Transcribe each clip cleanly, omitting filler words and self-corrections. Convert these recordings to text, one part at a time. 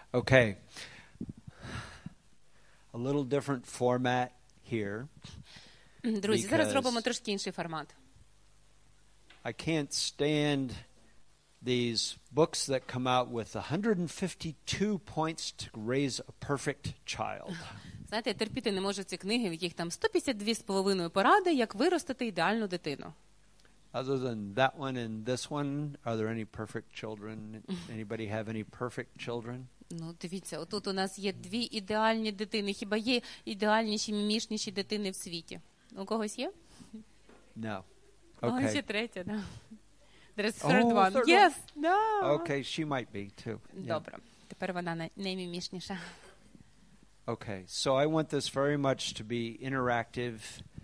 Okay. A little different format here. Друзі, зараз зробимо трошки інший формат. I can't stand these books that come out with 152 points to raise a perfect child. Знаєте, я терпіти не можу ці книги, в яких там 152,5 поради, як виростити ідеальну дитину. Other than that one and this one, are there any perfect children? Anybody have any perfect children? Ну, дивіться, отут у нас є 2 ідеальні дитини. Хіба є ідеальніші, мімішніші дитини в світі? У когось є? No. Okay. Ще Okay. третя, да. There's third one. Third Yes, one. no. Okay, she might be too. Yeah. Добре. Тепер вона наймімішніша. Okay, so I want this very much to be interactive,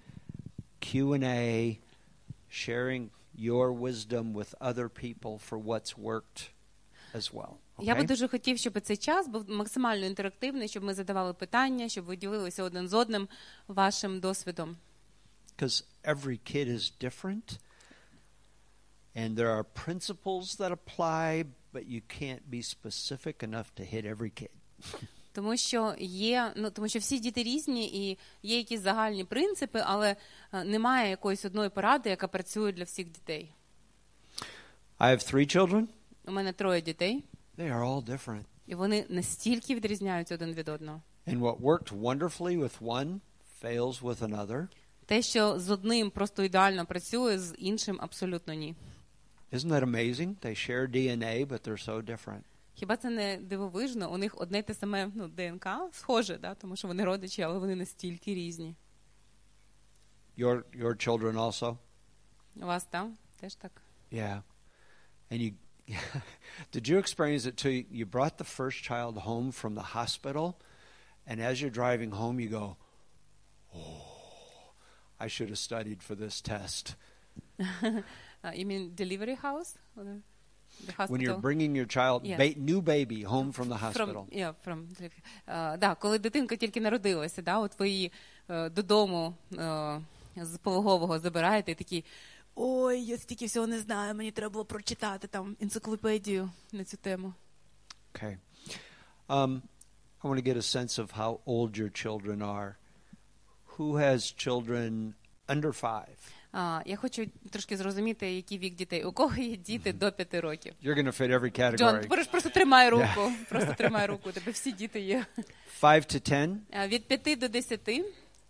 Q&A, sharing your wisdom with other people for what's worked as well. Я би Okay? дуже хотів, щоб цей час був максимально інтерактивний, щоб ми задавали питання, щоб ви ділилися один з одним вашим досвідом. Because every kid is different, and there are principles that apply, but you can't be specific enough to hit every kid. Тому що тому що всі діти різні і є якісь загальні принципи, але немає якоїсь одної поради, яка працює для всіх дітей. I have 3 children. У мене 3 дітей, They are all different. і вони настільки відрізняються один від одного. And what worked wonderfully with one fails with another. Те, що з одним просто ідеально працює, з іншим абсолютно ні. Isn't that amazing? They share DNA, but they're so different. Хіба це не дивовижно? У них одне й те саме ДНК схоже, да? Тому що вони родичі, але вони настільки різні. Your children also? У вас там теж так? Yeah. And you did you experience it too? You brought the first child home from the hospital, and as you're driving home, you go, "Oh, I should have studied for this test." You mean delivery house? The hospital? When you're bringing your child, Yeah. New baby, home from the hospital. Коли дитинка тільки народилася, да, от ви її додому з пологового забираєте і такі, ой, я стільки всього не знаю, мені треба було прочитати там енциклопедію на цю тему. Okay. I want to get a sense of how old your children are. Who has children under 5? Я хочу трошки зрозуміти, який вік дітей. У кого є діти до 5 років? You're going to fit every category. Джон, просто тримай руку. Просто тримай руку. У тебе всі діти є. 5 to 10? Від 5 до 10. 10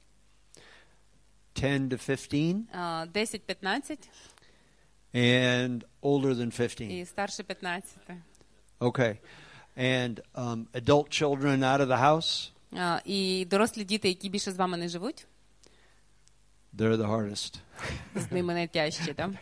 to 15? 10-15. And older than 15? І старше 15. Okay. And adult children out of the house? І дорослі діти, які більше з вами не живуть? They're the hardest. З ними найтяжче, так?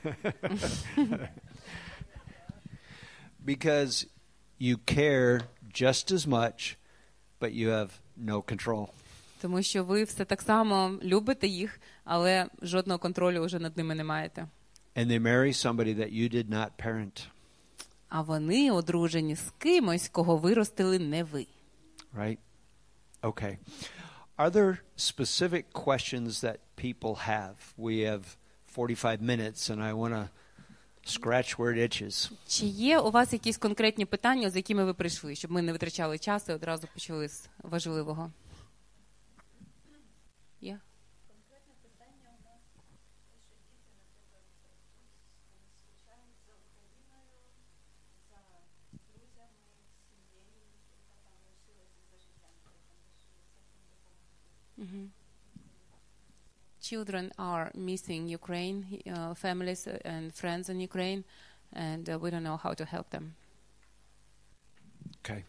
Because you care just as much, but you have no control. Тому що ви все так само любите їх, але жодного контролю вже над ними не маєте. And they marry somebody that you did not parent. А вони одружені з кимось, кого виростили не ви. Right? Okay. Are there specific questions that people have? We have 45 minutes, and I want to scratch where it itches. Чи є у вас якісь конкретні питання, з якими ви прийшли, щоб ми не витрачали час і одразу почали з важливого? Є? Конкретне питання у нас, що діти, наприклад, зустрічаються з Україною, за друзями, сім'єю, яка там лишилася за життям, яка там лишилася, як їм допомогти. Children are missing Ukraine, families and friends in Ukraine, and we don't know how to help them. Okay.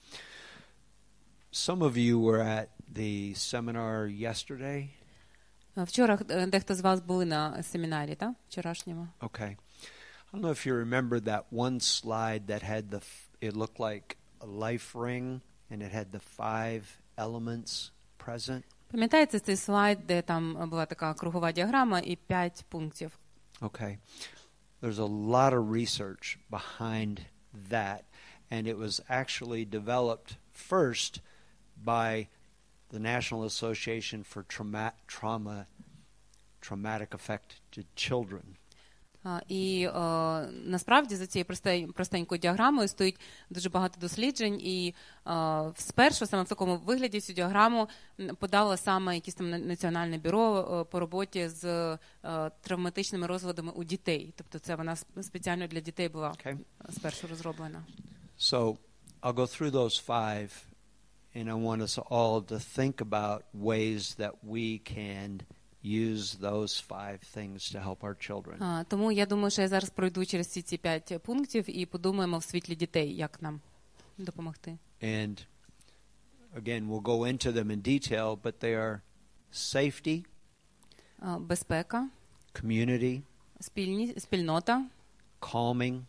Some of you were at the seminar yesterday. Вчора дехто з вас були на семінарі, так? Вчорашньому. Okay. I don't know if you remember that one slide that had it looked like a life ring, and it had the 5 elements present. Пам'ятаєте цей слайд, де там була така кругова діаграма і 5 пунктів? Okay. There's a lot of research behind that, and it was actually developed first by the National Association for Traumatic Affected Children. І насправді за цією простенькою діаграмою стоїть дуже багато досліджень, і спершу саме в такому вигляді цю діаграму подало саме якесь там Національне бюро по роботі з травматичними розладами у дітей. Тобто це вона спеціально для дітей була спершу розроблена. So I'll go through those 5, and I want us all to think about ways that we can use those 5 things to help our children. Тому я думаю, що я зараз пройду через ці 5 пунктів і подумаємо в світлі дітей, як нам допомогти. And again, we'll go into them in detail, but they are safety, Безпека, community, спільнота, calming,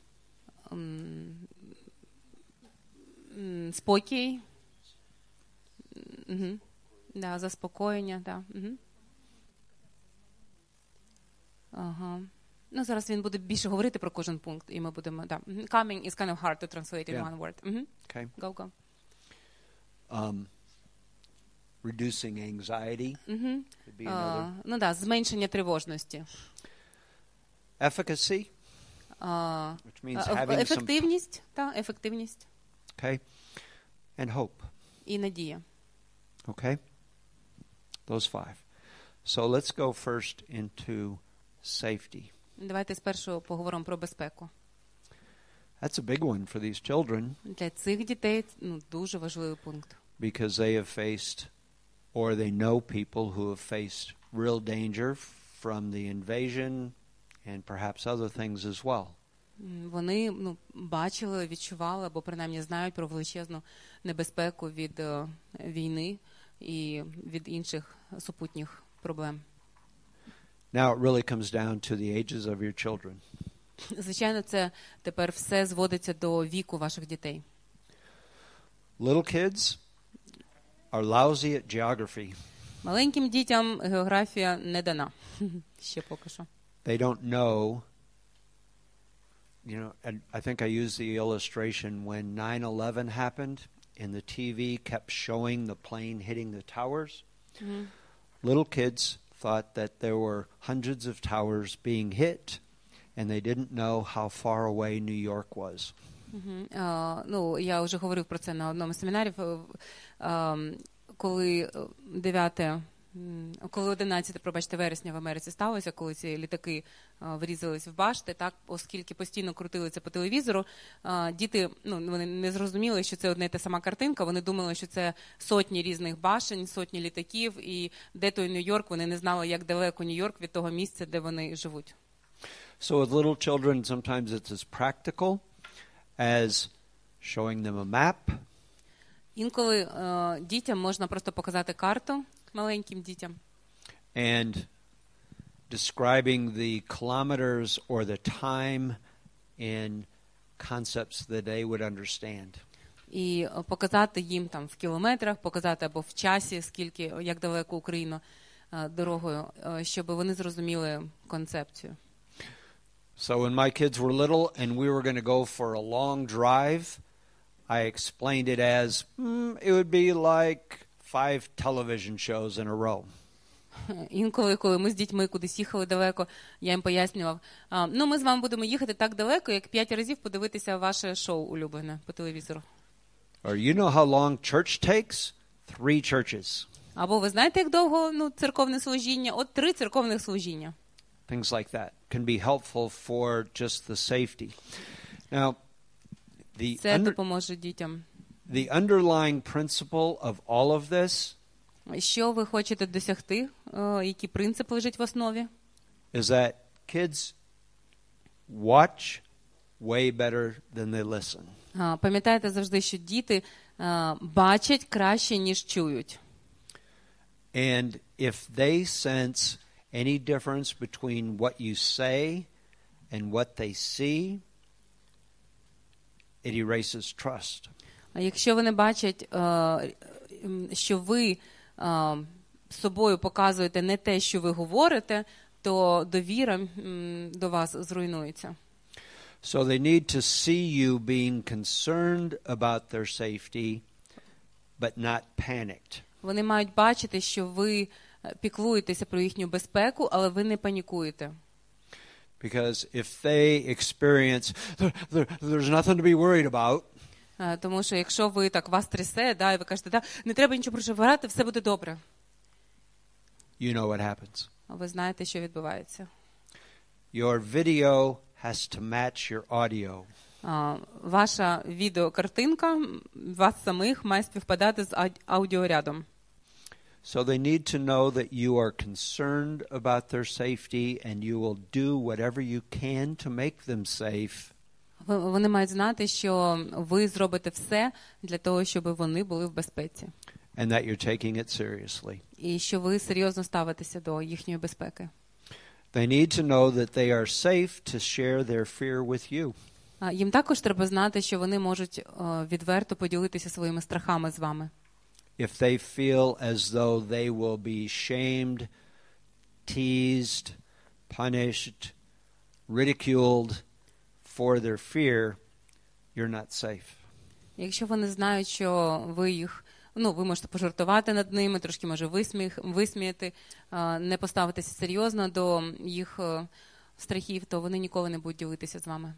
спокій, да, заспокоєння, да. Ага. Ну, зараз він буде більше говорити про кожен пункт, і ми будемо, да. Calming is kind of hard to translate in one word. Okay. Go. Reducing anxiety would be another. Ну, да, зменшення тривожності. Efficacy, which means having some. Ефективність, та, ефективність. Okay. And hope. І надія. Okay. Those 5. So let's go first into safety. Давайте спершу поговоримо про безпеку. That's a big one for these children. Для цих дітей дуже важливий пункт. Because they have faced, or they know people who have faced real danger from the invasion and perhaps other things as well. Вони бачили, відчували, або принаймні знають про величезну небезпеку від війни і від інших супутніх проблем. Now it really comes down to the ages of your children. Звичайно, це тепер все зводиться до віку ваших дітей. Little kids are lousy at geography. Маленьким дітям географія не дана. Ще поки що. They don't know, and I think I used the illustration when 9/11 happened and the TV kept showing the plane hitting the towers. Little kids thought that there were hundreds of towers being hit and they didn't know how far away New York was. Ну, я вже говорив про це на одному з семінарів, коли 11 вересня в Америці сталося, коли ці літаки врізались в башти, так, оскільки постійно крутили це по телевізору, діти, вони не зрозуміли, що це одна і та сама картинка, вони думали, що це сотні різних башень, сотні літаків, і де той Нью-Йорк, вони не знали, як далеко Нью-Йорк від того місця, де вони живуть. So with little children, sometimes it's as practical as showing them a map. Інколи дітям можна просто показати карту, маленьким дітям. And describing the kilometers or the time in concepts that they would understand. І показати їм там в кілометрах, показати або в часі, скільки, як далеко Україна дорогою, щоб вони зрозуміли концепцію. So when my kids were little and we were going to go for a long drive, I explained it as, it would be like 5 television shows in a row. Інколи, коли ми з дітьми кудись їхали далеко, я їм пояснював, ми з вами будемо їхати так далеко, як 5 разів подивитися ваше шоу улюблене по телевізору. Or you know how long church takes? 3 churches. Або ви знаєте, як довго церковне служіння? От 3 церковних служіння. Things like that can be helpful for just the safety. Now, це допоможе дітям. The underlying principle of all of this що ви хочете досягти? Який принцип лежить в основі? Is that kids watch way better than they listen. Пам'ятайте завжди, що діти бачать краще, ніж чують. And if they sense any difference between what you say and what they see, it erases trust. А якщо вони бачать, що ви собою показуєте не те, що ви говорите, то довіра до вас зруйнується. So they need to see you being concerned about their safety, but not panicked. Вони мають бачити, що ви піклуєтеся про їхню безпеку, але ви не панікуєте. Because if they experience, there's nothing to be worried about, Тому що якщо ви так вас трясе, да, і ви кажете, да, не треба нічого переживати, все буде добре. you know what happens. Ви знаєте, що відбувається. Your video has to match your audio. Ваша відеокартинка вас самих має співпадати з аудіорядом. So they need to know that you are concerned about their safety and you will do whatever you can to make them safe. Вони мають знати, що ви зробите все для того, щоб вони були в безпеці. And that you're taking it seriously. І що ви серйозно ставитеся до їхньої безпеки. They need to know that they are safe to share their fear with you. Їм також треба знати, що вони можуть відверто поділитися своїми страхами з вами. If they feel as though they will be shamed, teased, punished, ridiculed for their fear, you're not safe. Якщо вони знають, що ви їх, ви можете пожартувати над ними, трошки, може, висміяти, не поставитися серйозно до їх страхів, то вони ніколи не будуть ділитися з вами.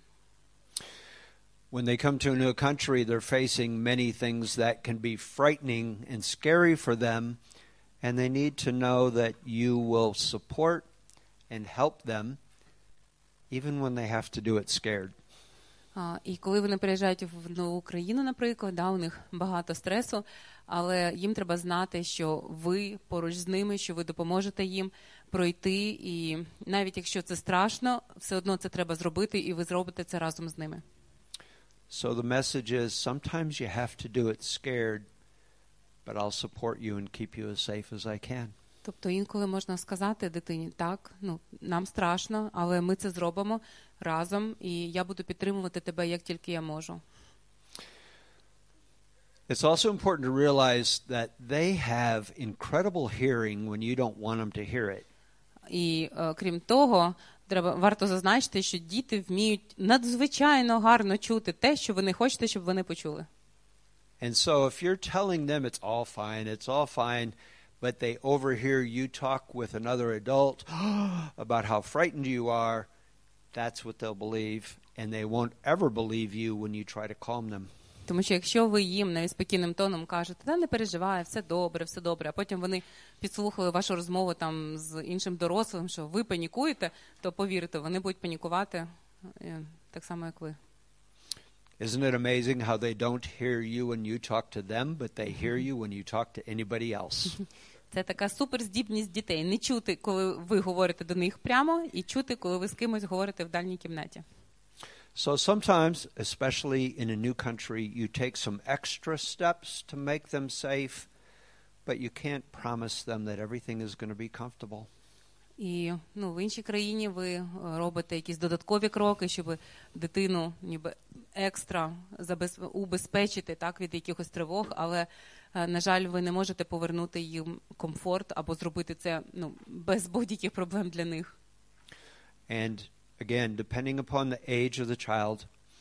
When they come to a new country, they're facing many things that can be frightening and scary for them, and they need to know that you will support and help them even when they have to do it scared. І коли вони приїжджають в нову країну, наприклад, у них багато стресу, але їм треба знати, що ви поруч з ними, що ви допоможете їм пройти, і навіть якщо це страшно, все одно це треба зробити, і ви зробите це разом з ними. So the message is sometimes you have to do it scared, but I'll support you and keep you as safe as I can. Тобто інколи можна сказати дитині, так, нам страшно, але ми це зробимо разом, і я буду підтримувати тебе, як тільки я можу. It's also important to realize that they have incredible hearing when you don't want them to hear it. І крім того, варто зазначити, що діти вміють надзвичайно гарно чути те, що ви не хочете, щоб вони почули. And so if you're telling them it's all fine, but they overhear you talk with another adult about how frightened you are, that's what they'll believe, and they won't ever believe you when you try to calm them. Тому що якщо ви їм навіть спокійним тоном кажете, та не переживай, все добре, а потім вони підслухали вашу розмову там з іншим дорослим, що ви панікуєте, то повірте, вони будуть панікувати так само, як ви. Isn't it amazing how they don't hear you when you talk to them, but they hear you when you talk to anybody else? Це така суперздібність дітей. Не чути, коли ви говорите до них прямо, і чути, коли ви з кимось говорите в дальній кімнаті. So sometimes, especially in a new country, you take some extra steps to make them safe, but you can't promise them that everything is going to be comfortable. І в іншій країні ви робите якісь додаткові кроки, щоб дитину ніби екстра убезпечити так, від якихось тривог, але, на жаль, ви не можете повернути їм комфорт або зробити це без будь-яких проблем для них. And again, depending upon the age of the child,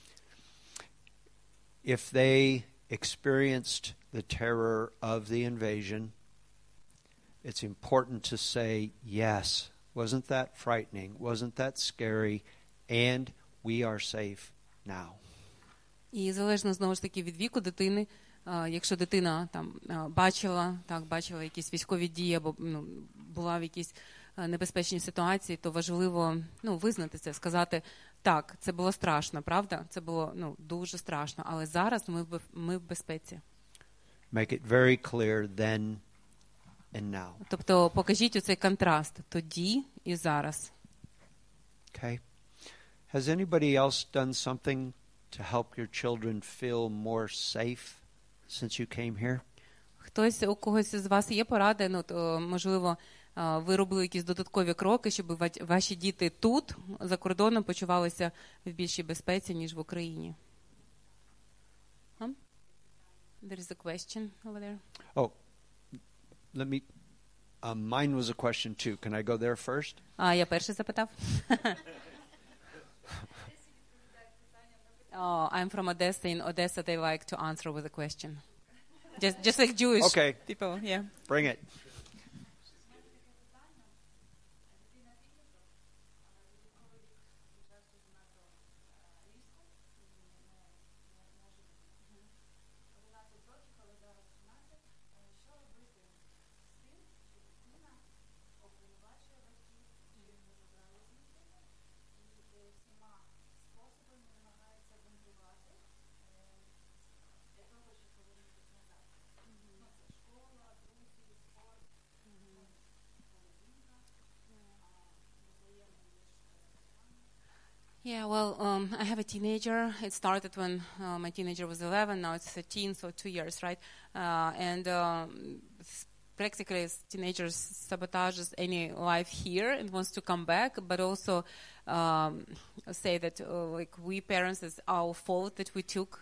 if they experienced the terror of the invasion, it's important to say, yes, wasn't that frightening? Wasn't that scary? And we are safe now. І залежно, знову ж таки, від віку дитини, якщо дитина там бачила якісь військові дії або була в якійсь небезпечній ситуації, то важливо визнати це, сказати, так, це було страшно, правда? Це було дуже страшно, але зараз ми в безпеці. Make it very clear then and now. Тобто покажіть оцей контраст тоді і зараз. Okay. Has anybody else done something to help your children feel more safe since you came here? У когось з вас є поради, можливо, ви робили якісь додаткові кроки, щоб ваші діти тут, за кордоном, почувалися в більшій безпеці, ніж в Україні? There is a question over there. Oh, let me... mine was a question too. Can I go there first? Я перший запитав. I'm from Odessa. In Odessa, they like to answer with a question. Just like Jewish people, yeah. Bring it. Yeah, well, I have a teenager. It started when my teenager was 11. Now it's 13, so 2 years, right? And practically, teenagers sabotages any life here and wants to come back, but also say that like we parents, it's our fault that we took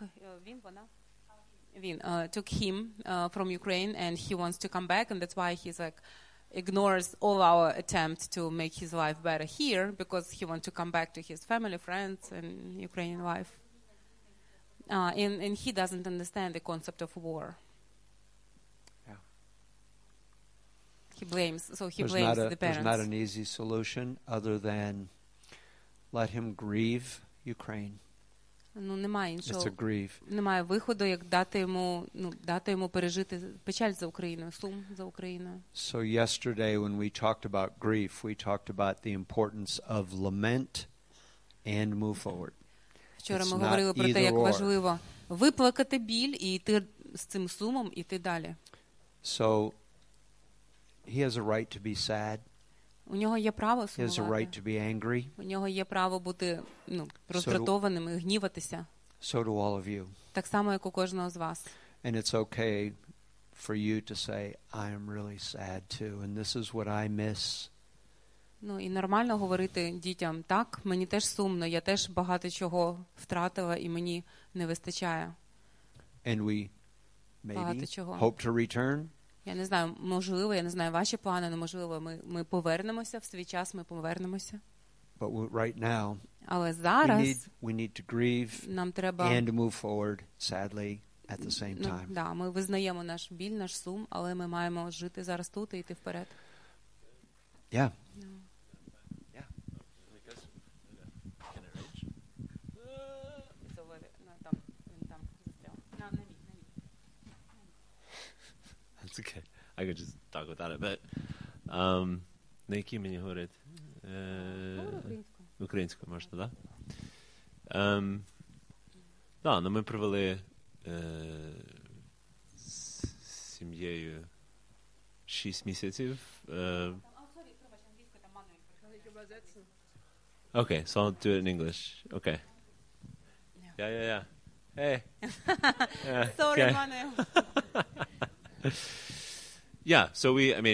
took him from Ukraine, and he wants to come back, and that's why he's like ignores all our attempts to make his life better here because he wants to come back to his family, friends, and Ukrainian life. And he doesn't understand the concept of war. Yeah. He blames, so he There's blames not the parents. There's not an easy solution other than let him grieve Ukraine. Ну, немає It's іншого. a grief. Немає виходу, як дати йому пережити печаль за Україною, сум за Україною. So yesterday when we talked about grief, we talked about the importance of lament and move forward. Вчора ми It's говорили not про те, як either or. важливо виплакати біль і йти з цим сумом, іти далі. So he has a right to be sad. У нього є право He has a right сумувати. to be angry. У нього є право бути роздратованим і гніватися. So do all of you. Так само, як у кожного з вас. And it's okay for you to say, I am really sad too, and this is what I miss. Ну і нормально говорити дітям, так, мені теж сумно, я теж багато чого втратила і мені не вистачає. And we Багато maybe чого. hope to return. Я не знаю, можливо, я не знаю ваші плани, але можливо ми повернемося, в свій час ми повернемося. But right now, Але зараз we need to grieve нам треба, and move forward, sadly, at the same time. ми визнаємо наш біль, наш сум, але ми маємо жити зараз тут і йти вперед. Yeah. That's okay. I could just talk without it, but на якій мені говорити? Українською можна, да? Да, ну ми провели з сім'єю 6 місяців. Okay, so I'll do it in English. Okay. Yeah. Hey. Yeah, Sorry, okay. Manuel. Yeah, so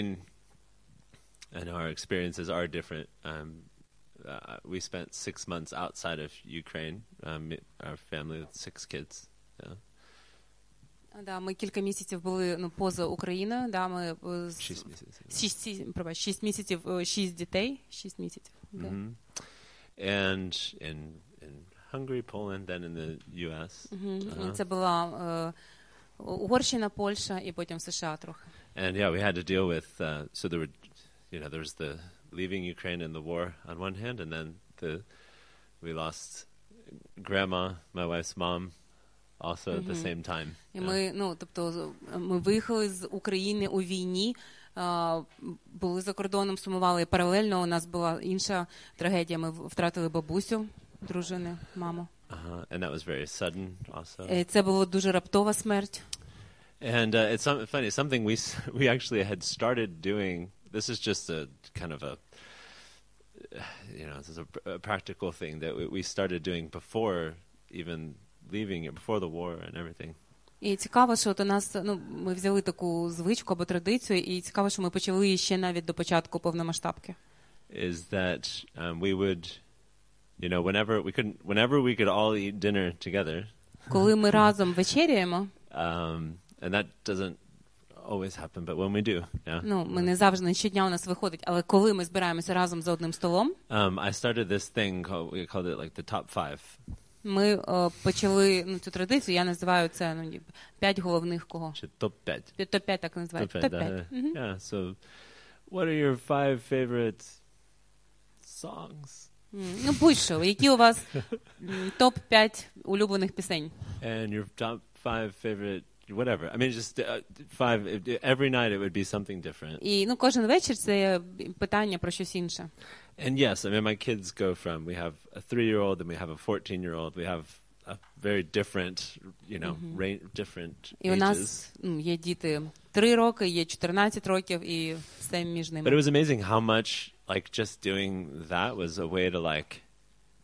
and our experiences are different. We spent 6 months outside of Ukraine, our family with 6 kids. Yeah. Да, ми кілька місяців були поза Україною. Да, ми 6 місяців. 6 місяців, 6 дітей, 6 місяців. Okay. Mm-hmm. And in Hungary, Poland, then in the US. Це була Угорщина, Польща і потім США трохи. And yeah, we had to deal with so there was the leaving Ukraine and the war on one hand, and then we lost grandma, my wife's mom, also at the same time. І ми виїхали з України у війні, були за кордоном, сумували. І паралельно у нас була інша трагедія. Ми втратили бабусю, дружини, маму. And that was very sudden also. І це була дуже раптова смерть. And it's funny, something we actually had started doing. This is just a kind of this is a practical thing that we started doing before even leaving it, before the war and everything. І цікаво, що от у нас, ми взяли таку звичку або традицію, і цікаво, що ми почали її ще навіть до початку повномасштабки. Is that we would, whenever we could all eat dinner together. Коли ми разом вечеряємо, and that doesn't always happen, but when we do, yeah. Ми не завжди, не щодня у нас виходить, але коли ми збираємося разом за одним столом, I started this thing we called it like the top 5. Ми почали цю традицію, я називаю це 5 головних кого? Чи топ-5. Топ-5 так називають. Топ-5. Yeah, so what are your 5 favorite songs? Будь-що, які у вас топ-5 улюблених пісень? And your top 5 favorite whatever. I mean, just 5 every night it would be something different. І кожен вечір це питання про щось інше. And yes, I mean, my kids go from, we have a 3-year-old and we have a 14-year-old. We have a very different, different ages. І у нас є діти 3 роки, є 14 років і все між ними. But it was amazing how much, like, just doing that was a way to, like,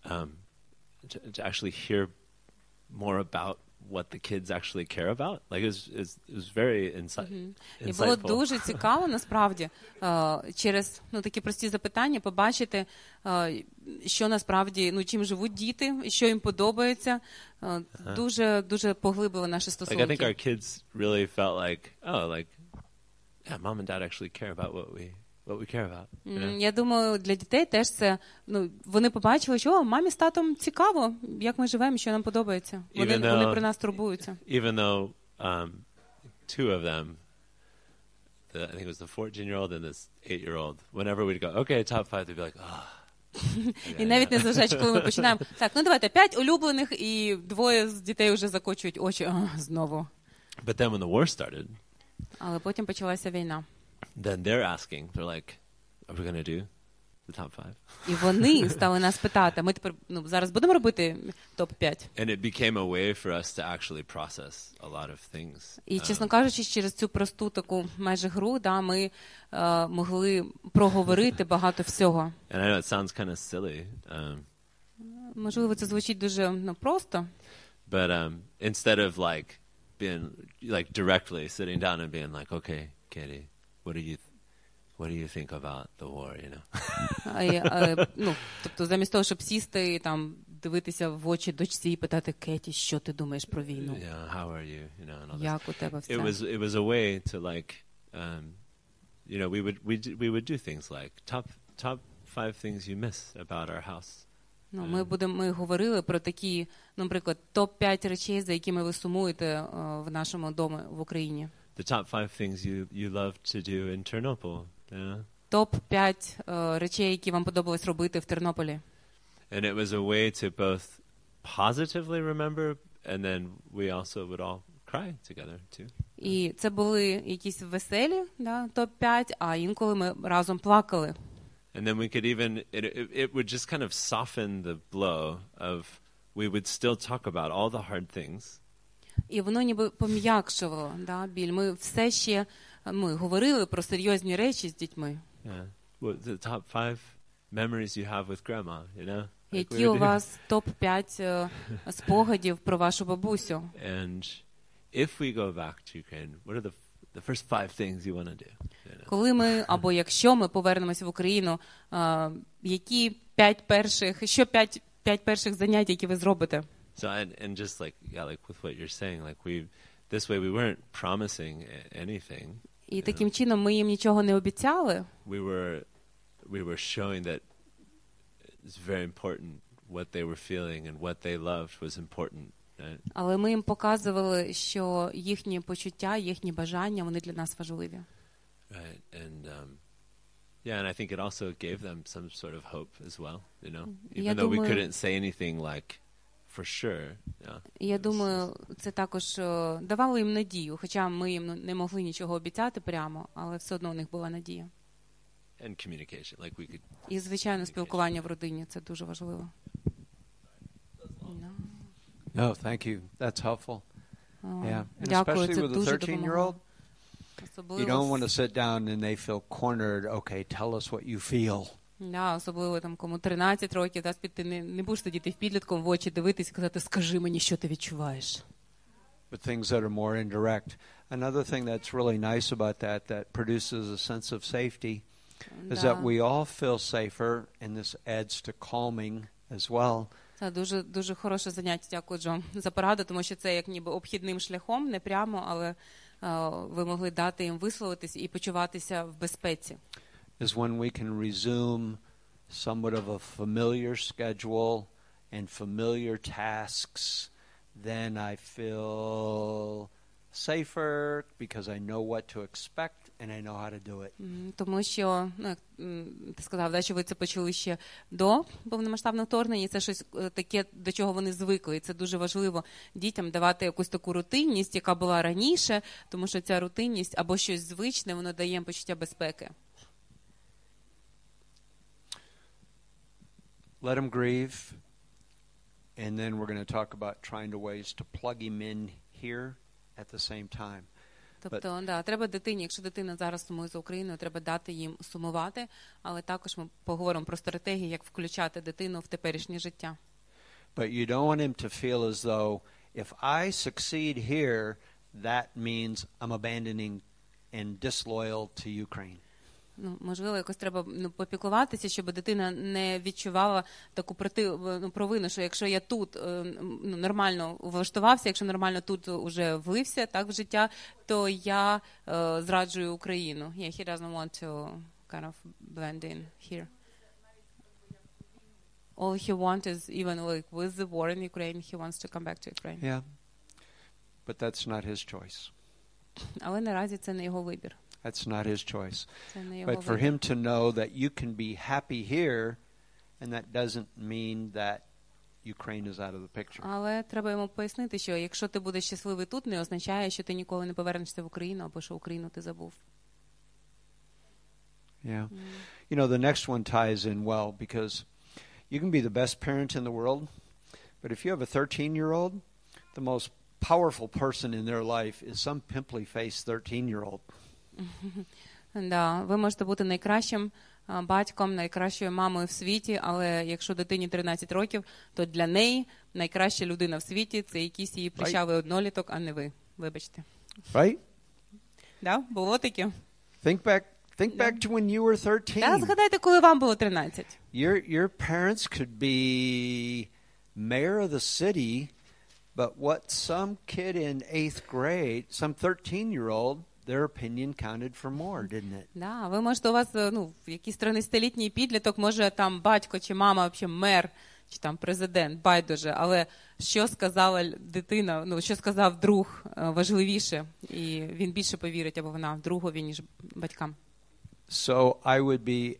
to actually hear more about what the kids actually care about. Like it was very І було insightful. дуже цікаво, насправді, через такі прості запитання побачити, що насправді, чим живуть діти, що їм подобається. Дуже, дуже поглибили наші Like I think стосунки. our kids really felt like, yeah, mom and dad actually care about what we care about. You know? Я думаю, для дітей теж це, вони побачили, що мамі з татом цікаво, як ми живемо, що нам подобається. Вони про нас турбуються. Even though two of them, I think it was the 14-year-old and this 8-year-old, whenever we'd go, okay, top 5, they'd be like, І навіть незважаючи, коли ми починаємо, так, давайте, 5 улюблених, і 2 з дітей вже закочують очі, знову. But then when the war started, Але потім почалася війна. then they're asking, they're like, are we going to do the top 5? І вони стали нас питати, ми тепер зараз будемо робити топ-5. And it became a way for us to actually process a lot of things. І, чесно кажучи, через цю просту таку майже гру, ми могли проговорити багато всього. And I know it sounds kind of silly, Можливо, це звучить дуже просто. but instead of like being like directly sitting down and being like, okay, Katie, what do you think about the war, you know? Тобто замість того, щоб сісти і дивитися в очі дочці і питати, Кеті, що ти думаєш про війну? Yeah, how are you, you know, and all this. Як у тебе все? It was a way to like, we would do things like top 5 things you miss about our house. Ми говорили про такі, наприклад, топ-5 речей, за якими ви сумуєте в нашому домі в Україні. The top 5 things you love to do in Ternopil. Yeah. Топ-5 речей, які вам подобалось робити в Тернополі. And it was a way to both positively remember, and then we also would all cry together too. І це були якісь веселі, топ-5, а інколи ми разом плакали. And then we could even, it would just kind of soften the blow of, we would still talk about all the hard things. І воно ніби пом'якшувало біль. Ми все ще говорили про серйозні речі з дітьми. Yeah. What the top 5 memories you have with grandma, you know? Які у вас топ-5 спогадів про вашу бабусю? And if we go back to Ukraine, what are the first 5 things you want to do? You know? Коли ми, або якщо ми повернемося в Україну, які 5 перших занять, які ви зробите? So and just like with what you're saying, like this way we weren't promising anything. І таким чином ми їм нічого не обіцяли. We were showing that it's very important what they were feeling and what they loved was important. Right? Але ми їм показували, що їхні почуття, їхні бажання, вони для нас важливі. Right. And and I think it also gave them some sort of hope as well, you know. Even though we couldn't say anything like for sure. Yeah. Я думаю, це також давало їм надію, хоча ми їм не могли нічого обіцяти прямо, але все одно у них була надія. And communication, like we could. І звичайно, спілкування в родині, це дуже важливо. No, thank you. That's helpful. Yeah. And Дякую, especially це with a дуже 13-year-old, допомогло. you don't want to sit down and they feel cornered. Okay, tell us what you feel. Особливо кому 13 років, ти не будеш сидіти підлітком в очі, дивитись і казати, скажи мені, що ти відчуваєш. But things that are more indirect. Another thing that's really nice about that produces a sense of safety is that we all feel safer, and this adds to calming as well. Це дуже хороше заняття, дякую, Джо, за пораду, тому що це як ніби обхідним шляхом, не прямо, але ви могли дати їм висловитись і почуватися в безпеці. Is when we can resume somewhat of a familiar schedule and familiar tasks, then I feel safer because I know what to expect and I know how to do it. Тому що, як ти сказав, що ви це почули ще до повномасштабного вторгнення, і це щось таке, до чого вони звикли. І це дуже важливо дітям давати якусь таку рутинність, яка була раніше, тому що ця рутинність або щось звичне, воно дає їм почуття безпеки. Let him grieve, and then we're going to talk about trying to ways to plug him in here at the same time. Тобто, да, треба дитині, якщо дитина зараз сумує за Україною, треба дати їм сумувати, але також ми поговоримо про стратегії, як включати дитину в теперішнє життя. But you don't want him to feel as though if I succeed here, that means I'm abandoning and disloyal to Ukraine. Ну, можливо, якось треба попіклуватися, щоб дитина не відчувала таку провину, що якщо я тут нормально влаштувався, якщо нормально тут уже влився так в життя, то я зраджую Україну. Yeah, he doesn't want to kind of blend in here. All he wants is, even like with the war in Ukraine, he wants to come back to Ukraine. Yeah. But that's not his choice. Але наразі це не його вибір. That's not his choice. Це не його But for вибір. him to know that you can be happy here, and that doesn't mean that Ukraine is out of the picture. Але треба йому пояснити, що якщо ти будеш щасливий тут, не означає, що ти ніколи не повернешся в Україну, або що Україну ти забув. Yeah. You know, the next one ties in well, because you can be the best parent in the world, but if you have a 13-year-old, the most powerful person in their life is some pimply-faced 13-year-old. Да, ви можете бути найкращим батьком, найкращою мамою в світі, але якщо дитині 13 років, то для неї найкраща людина в світі – це якийсь її прищавий одноліток, а не ви. Вибачте. Right? Да, було таке? Think back to when you were 13. Да, згадайте, коли вам було 13. Your parents could be mayor of the city, but what some kid in 8th grade, some 13-year-old, their opinion counted for more, didn't it? Да, ви можете, у вас, якийсь 13-літній підліток, може там батько чи мама, взагалі мер, чи там президент, байдуже, але що сказала дитина, що сказав друг, важливіше, і він більше повірить, або вона, другові, ніж батькам. So I would be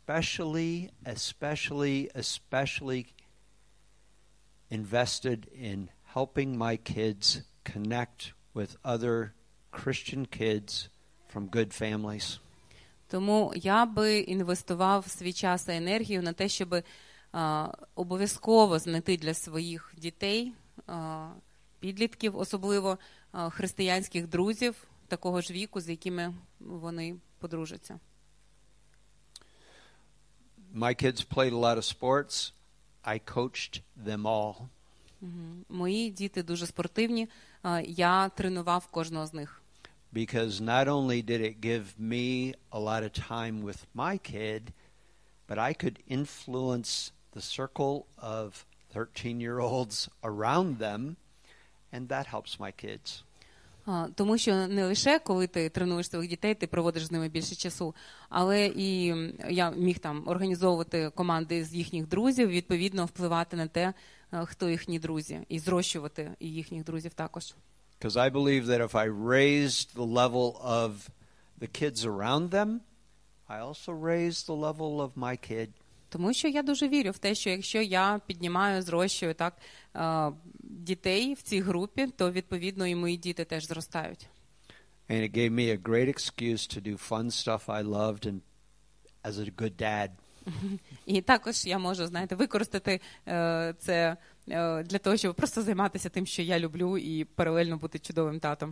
especially invested in helping my kids connect with other Christian kids from good families. Тому я би інвестував свій час і енергію на те, щоб обов'язково знайти для своїх дітей, підлітків, особливо християнських друзів такого ж віку, з якими вони подружаться. My kids played a lot of sports. I coached them all. Мої діти дуже спортивні, я тренував кожного з них. Because not only did it give me a lot of time with my kid, but I could influence the circle of 13-year-olds around them, and that helps my kids. Тому що не лише, коли ти тренуєш своїх дітей, ти проводиш з ними більше часу, але і я міг там організовувати команди з їхніх друзів, відповідно впливати на те, хто їхні друзі, і зрощувати і їхніх друзів також. Because I believe that if I raised the level of the kids around them, I also raised the level of my kid. Тому що я дуже вірю в те, що якщо я піднімаю, зрощую так дітей в цій групі, то відповідно і мої діти теж зростають. And it gave me a great excuse to do fun stuff I loved and as a good dad. І також я можу, використати це для того, щоб просто займатися тим, що я люблю, і паралельно бути чудовим татом.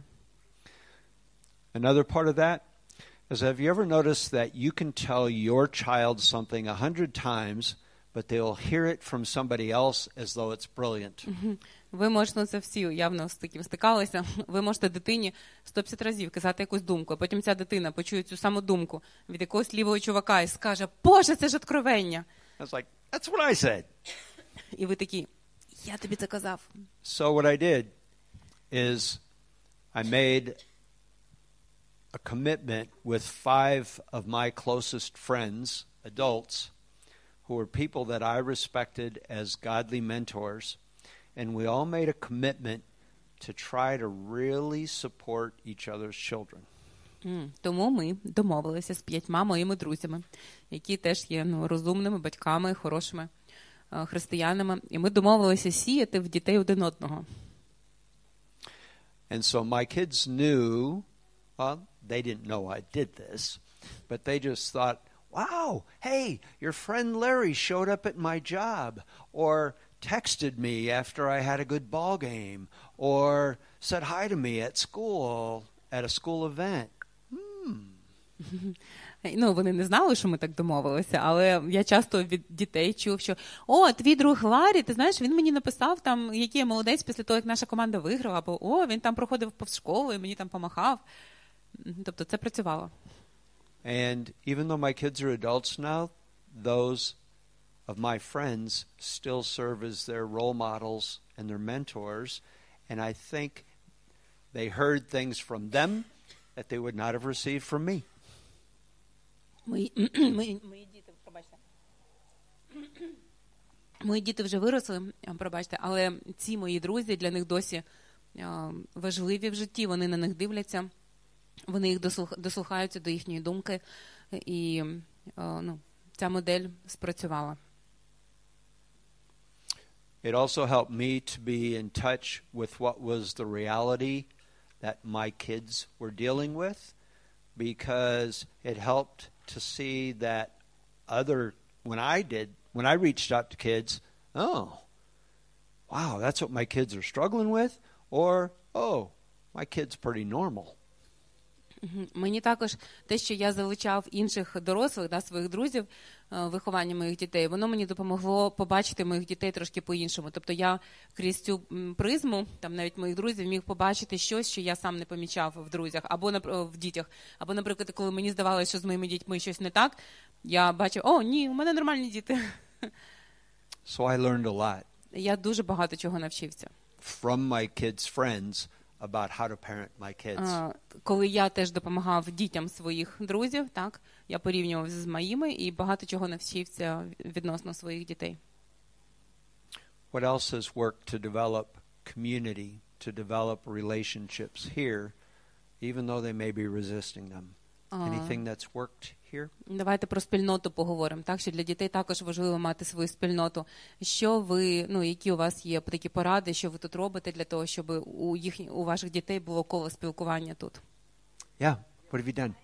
Another part of that is, have you ever noticed that you can tell your child something 100 times, but they'll hear it from somebody else as though it's brilliant? Ви можете, це всі явно з таким стикалися, ви можете дитині 150 разів казати якусь думку, а потім ця дитина почує цю саму думку від якогось лівого чувака і скаже: «Боже, це ж откровення!» I was like, that's what I said. І ви такі: «Я тобі це казав». So what I did is I made a commitment with 5 of my closest friends, adults, who were people that I respected as godly mentors, and we all made a commitment to try to really support each other's children. Тому ми домовилися з 5 моїми друзями, які теж є розумними батьками, хорошими християнами, і ми домовилися сіяти в дітей один одного. And so my kids knew, well, they didn't know I did this, but they just thought, wow, hey, your friend Larry showed up at my job, or texted me after I had a good ball game, or said hi to me at school at a school event. Ну, вони не знали, що ми так домовилися, але я часто від дітей чув, що «О, твій друг Ларі, ти знаєш, він мені написав, там, який я молодець після того, як наша команда виграла», або «О, він там проходив повз школу і мені там помахав». Тобто це працювало. And even though my kids are adults now, those of my friends still serve as their role models and their mentors, and I think they heard things from them that they would not have received from me. Мої діти вже виросли, пробачте, але ці мої друзі, для них досі важливі в житті, вони на них дивляться, вони їх дослухаються до їхньої думки, і ця модель спрацювала. It also helped me to be in touch with what was the reality that my kids were dealing with, because it helped to see that when I reached out to kids, oh, wow, that's what my kids are struggling with, or, oh, my kid's pretty normal. Мені також те, що я залучав інших дорослих, своїх друзів, виховання моїх дітей, воно мені допомогло побачити моїх дітей трошки по-іншому. Тобто я крізь цю призму, там навіть моїх друзів, міг побачити щось, що я сам не помічав в друзях, або в дітях. Або, наприклад, коли мені здавалося, що з моїми дітьми щось не так, я бачив, о, ні, у мене нормальні діти. So I learned a lot. Я дуже багато чого навчився. From my kids' friends about how to parent my kids. Коли я теж допомагав дітям своїх друзів, так, я порівнював з моїми і багато чого навчився відносно своїх дітей. What else has worked to develop community, to develop relationships here, even though they may be resisting them? Anything that's worked here? Давайте про спільноту поговоримо. Так, що для дітей також важливо мати свою спільноту. Що ви, які у вас є такі поради, що ви тут робите для того, щоб у ваших дітей було коло спілкування тут? Yeah, what have you done?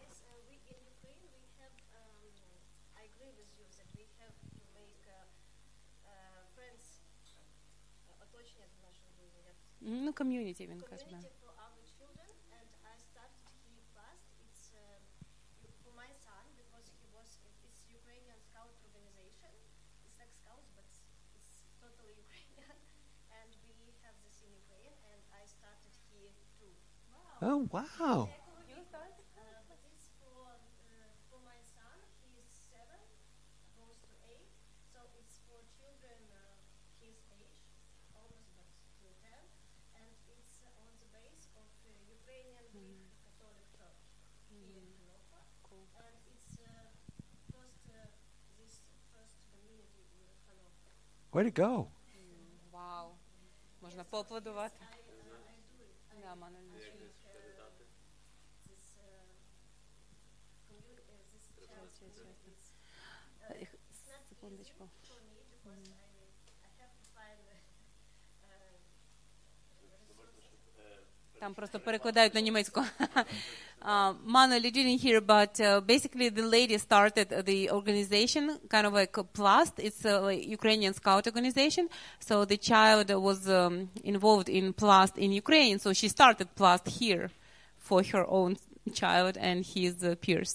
I agree with you that we have to make friends, оточення для наших друзів. Ком'юніті, він каже. Community for our children, and I started here fast. It's for my son because it's Ukrainian Scout organization. It's like Scouts, but it's totally Ukrainian, and we have this in Ukraine, and I started here too. Oh, wow. But it's for my son. He is 7, goes to 8, so it's for children his age, almost but to 10, and it's on the base of Ukrainian Greek Catholic Church here in Hanover. Cool. And it's this first community in Hanover. Way to go. Вау. Можна поаплодувати. I do it. Да, Мануель. This community, this church community. It's not Секундочку. easy for me because I have to find Там просто перекладають на німецьку. Manuel, you didn't hear, but basically the lady started the organization, kind of like Plast. It's a like Ukrainian Scout organization. So the child was involved in Plast in Ukraine. So she started Plast here for her own child and his peers.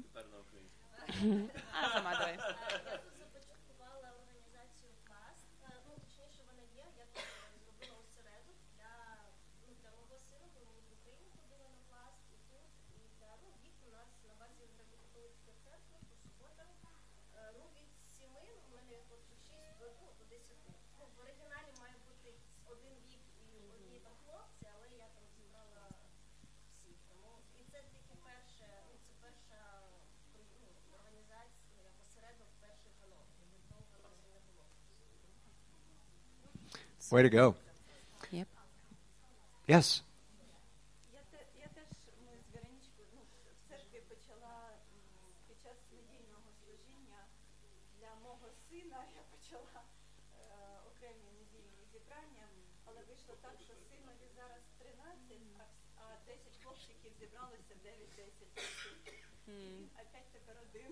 Замадуй. Я тут започаткувала організацію клас. Точніше, вона є. Я тут зробила осередок для мого сина, коли він в Україні ходила на клас, і тут, і від у нас на базі Греко-католицької церкви по суботам. Від 7, у мене от 6 до 10. В оригіналі має бути один вік і одні там хлопці, але я там зібрала всіх. Тому і це тільки перша організація, як осередок перший канал. До того каналу не було. Way to go. Yep. Yes. Я теж ми з Вероничкою в церкві почала під час недільного служіння для мого сина. Я почала окремі недільні зібрання, але вийшло так, що синові зараз 13, а 10 хлопчиків зібралося 9-10 років. Він опять тепер один.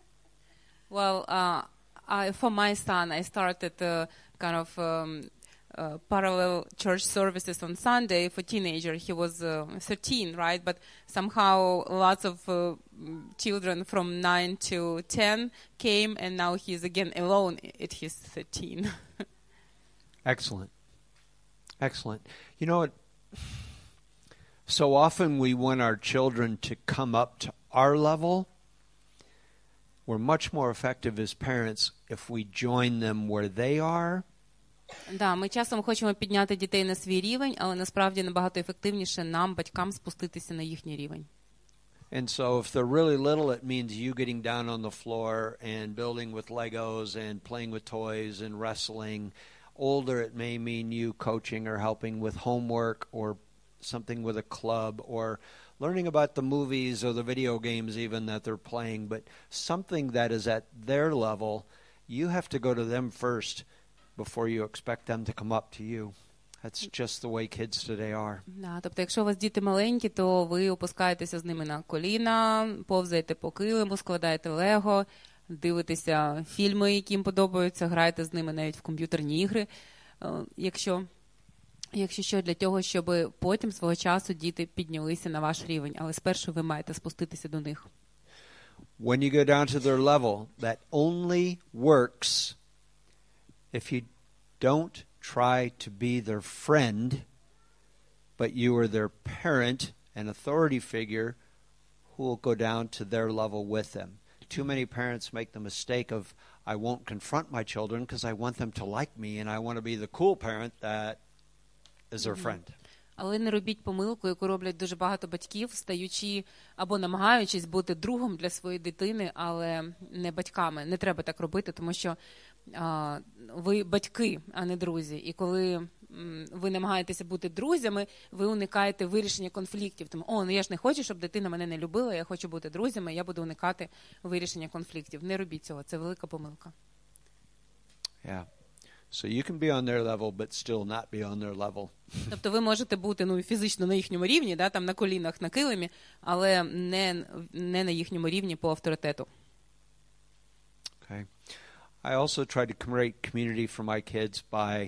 Well, for my son, I started kind of parallel church services on Sunday for teenager. He was 13, right? But somehow lots of children from 9 to 10 came, and now he's again alone at his 13. Excellent. Excellent. You know what? So often we want our children to come up to our level. We're much more effective as parents if we join them where they are. Да, ми часом хочемо підняти дітей на свій рівень, але насправді набагато ефективніше нам, батькам, спуститися на їхній рівень. And so if they're really little, it means you getting down on the floor and building with Legos and playing with toys and wrestling. Older, it may mean you coaching or helping with homework or something with a club or learning about the movies or the video games even that they're playing, but something that is at their level, you have to go to them first before you expect them to come up to you. That's just the way kids today are. Да, тобто, якщо у вас діти маленькі, то ви опускаєтеся з ними на коліна, повзаєте по килиму, складаєте лего, дивитеся фільми, які їм подобаються, граєте з ними навіть в комп'ютерні ігри, якщо що, для того, щоб потім свого часу діти піднялися на ваш рівень. Але спершу ви маєте спуститися до них. When you go down to their level, that only works if you don't try to be their friend, but you are their parent and authority figure who will go down to their level with them. Too many parents make the mistake of, I won't confront my children because I want them to like me and I want to be the cool parent that is their friend. Але не робіть помилку, яку роблять дуже багато батьків, стаючи або намагаючись бути другом для своєї дитини, але не батьками. Не треба так робити, тому що ви батьки, а не друзі. І коли ви намагаєтеся бути друзями, ви уникаєте вирішення конфліктів. Тому, я ж не хочу, щоб дитина мене не любила, я хочу бути друзями, я буду уникати вирішення конфліктів. Не робіть цього, це велика помилка. Yeah. So you can be on their level, but still not be on their level. Тобто ви можете бути фізично на їхньому рівні, да, там на колінах, на килимі, але не на їхньому рівні по авторитету. Okay. I also try to create community for my kids by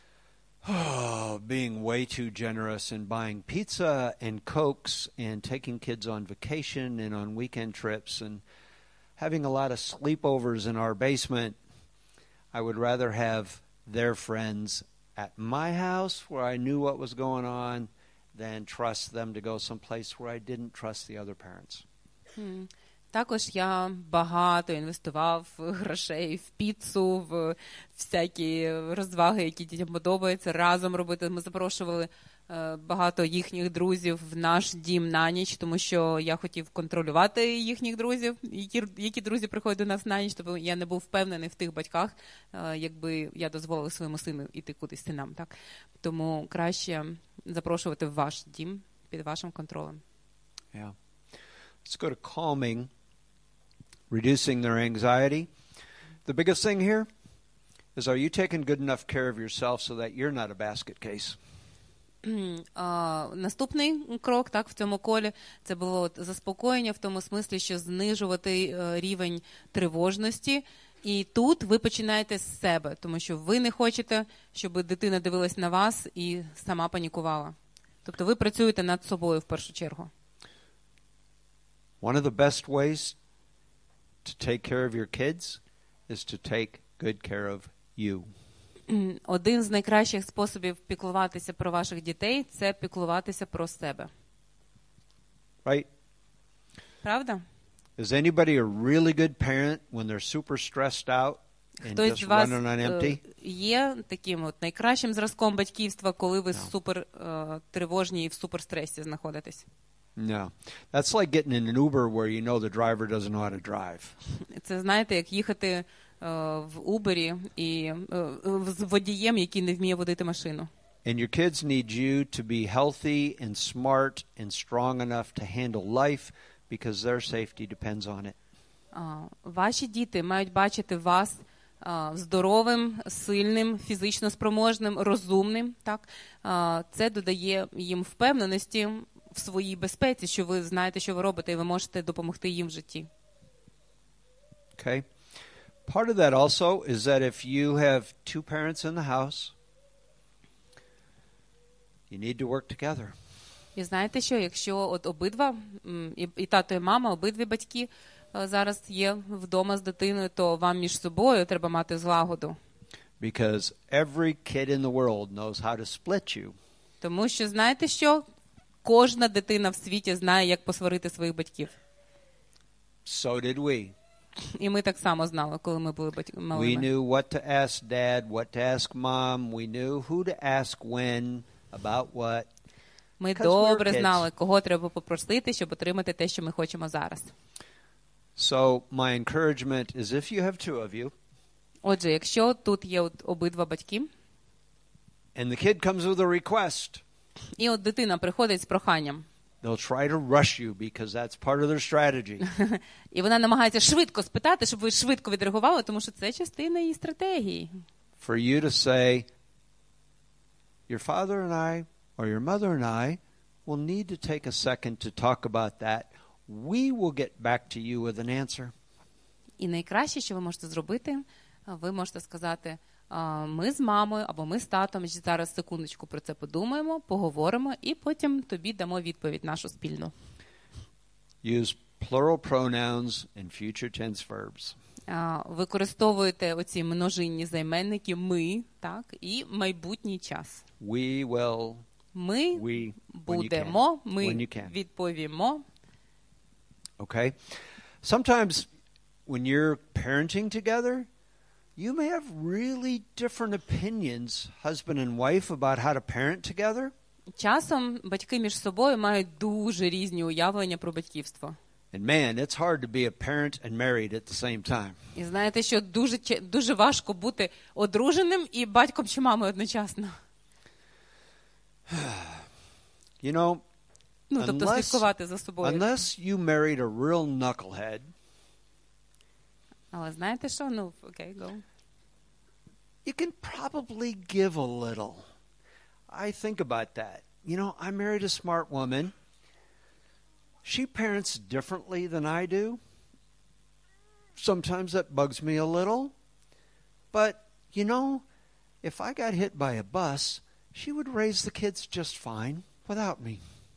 being way too generous and buying pizza and Cokes and taking kids on vacation and on weekend trips and having a lot of sleepovers in our basement. I would rather have their friends at my house where I knew what was going on than trust them to go someplace where I didn't trust the other parents. Також я багато інвестував грошей в піцу, в всякі розваги, які дітям подобаються, разом робити. Ми запрошували багато їхніх друзів в наш дім на ніч, тому що я хотів контролювати їхніх друзів, які друзі приходять до нас на ніч, тобто я не був впевнений в тих батьках, якби я дозволив своєму сину йти кудись синам. Так? Тому краще запрошувати в ваш дім під вашим контролем. Yeah. Let's go to calming, reducing their anxiety. The biggest thing here is, are you taking good enough care of yourself so that you're not a basket case? Наступний крок, так, в цьому колі, це було заспокоєння в тому смислі, що знижувати рівень тривожності. І тут ви починаєте з себе, тому що ви не хочете, щоб дитина дивилась на вас і сама панікувала. Тобто ви працюєте над собою в першу чергу. One of the best ways to take care of your kids is to take good care of you. Один з найкращих способів піклуватися про ваших дітей – це піклуватися про себе. Right? Правда? Is anybody a really good parent when they're super stressed out and Хтось just з вас running on empty? Є таким от найкращим зразком батьківства, коли ви супер тривожні і в суперстресі знаходитесь? No. That's like getting in an Uber where you know the driver doesn't know how to drive. Це, знаєте, як їхати в Убері і з водієм, який не вміє водити машину. And your kids need you to be healthy and smart and strong enough to handle life because their safety depends on it. Ваші діти мають бачити вас здоровим, сильним, фізично спроможним, розумним. Так? Це додає їм впевненості в своїй безпеці, що ви знаєте, що ви робите, і ви можете допомогти їм в житті. Okay? Part of that also is that if you have two parents in the house, you need to work together. І знаєте що, якщо от обидва, і тато, і мама, обидві батьки зараз є вдома з дитиною, то вам між собою треба мати злагоду. Because every kid in the world knows how to split you. Тому що, знаєте що, кожна дитина в світі знає, як посварити своїх батьків. So did we. І ми так само знали, коли ми були We малими. knew what to ask dad, what to ask mom. We knew who to ask when, about what. Ми Because добре we're kids. знали, кого треба попросити, щоб отримати те, що ми хочемо зараз. So my encouragement is if you have two of you, Отже, якщо тут є от обидва батьки, and the kid comes with a request, і от дитина приходить з проханням, they'll try to rush you because that's part of their strategy. і вона намагається швидко спитати, щоб ви швидко відреагували, тому що це частина її стратегії. For you to say, your father and I, or your mother and I, will need to take a second to talk about that. We will get back to you with an answer. І найкраще, що ви можете зробити, ви можете сказати, ми з мамою або ми з татом зараз секундочку про це подумаємо, поговоримо, і потім тобі дамо відповідь нашу спільну. Use plural pronouns and future tense verbs. Використовуйте оці множинні займенники «ми», так, і майбутній час. We will, Ми we, when you будемо, can. ми When you can. відповімо. Okay? Sometimes when you're parenting together, you may have really different opinions, husband and wife, about how to parent together. Часом батьки між собою мають дуже різні уявлення про батьківство. And man, it's hard to be a parent and married at the same time. І знаєте, що дуже важко бути одруженим і батьком чи мамою одночасно. You know, Ну, тобто слідкувати за собою. unless you married a real knucklehead, Але знаєте що? Ну, окей, go. you can probably give a little. I think about that. You know, I married a smart woman. She parents differently than I do. Sometimes that bugs me a little. But, you know, if I got hit by a bus, she would raise the kids just fine without me.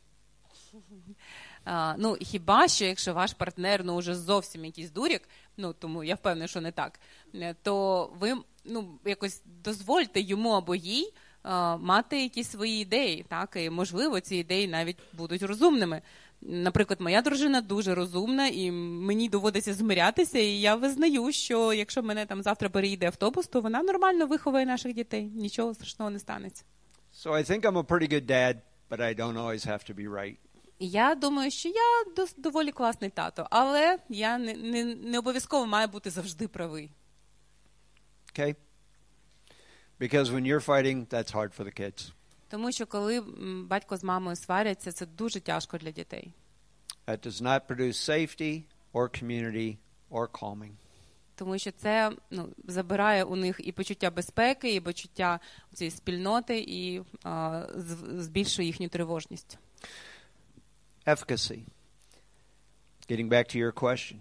Ну, хіба що, якщо ваш партнер, ну, уже зовсім якийсь дурік, ну, тому я впевнена, що не так, то ви, ну, якось дозвольте йому або їй мати якісь свої ідеї, так, і, можливо, ці ідеї навіть будуть розумними. Наприклад, моя дружина дуже розумна, і мені доводиться змирятися, і я визнаю, що якщо мене там завтра переїде автобус, то вона нормально виховує наших дітей, нічого страшного не станеться. So I think I'm a pretty good dad, but I don't always have to be right. Я думаю, що я доволі класний тато, але я не обов'язково маю бути завжди правий. Okay? Because when you're fighting, that's hard for the kids. Тому що коли батько з мамою сваряться, це дуже тяжко для дітей. That does not produce safety or community or calming. Тому що це, ну, забирає у них і почуття безпеки, і почуття цієї спільноти, і збільшує їхню тривожність. Efficacy. Getting back to your question.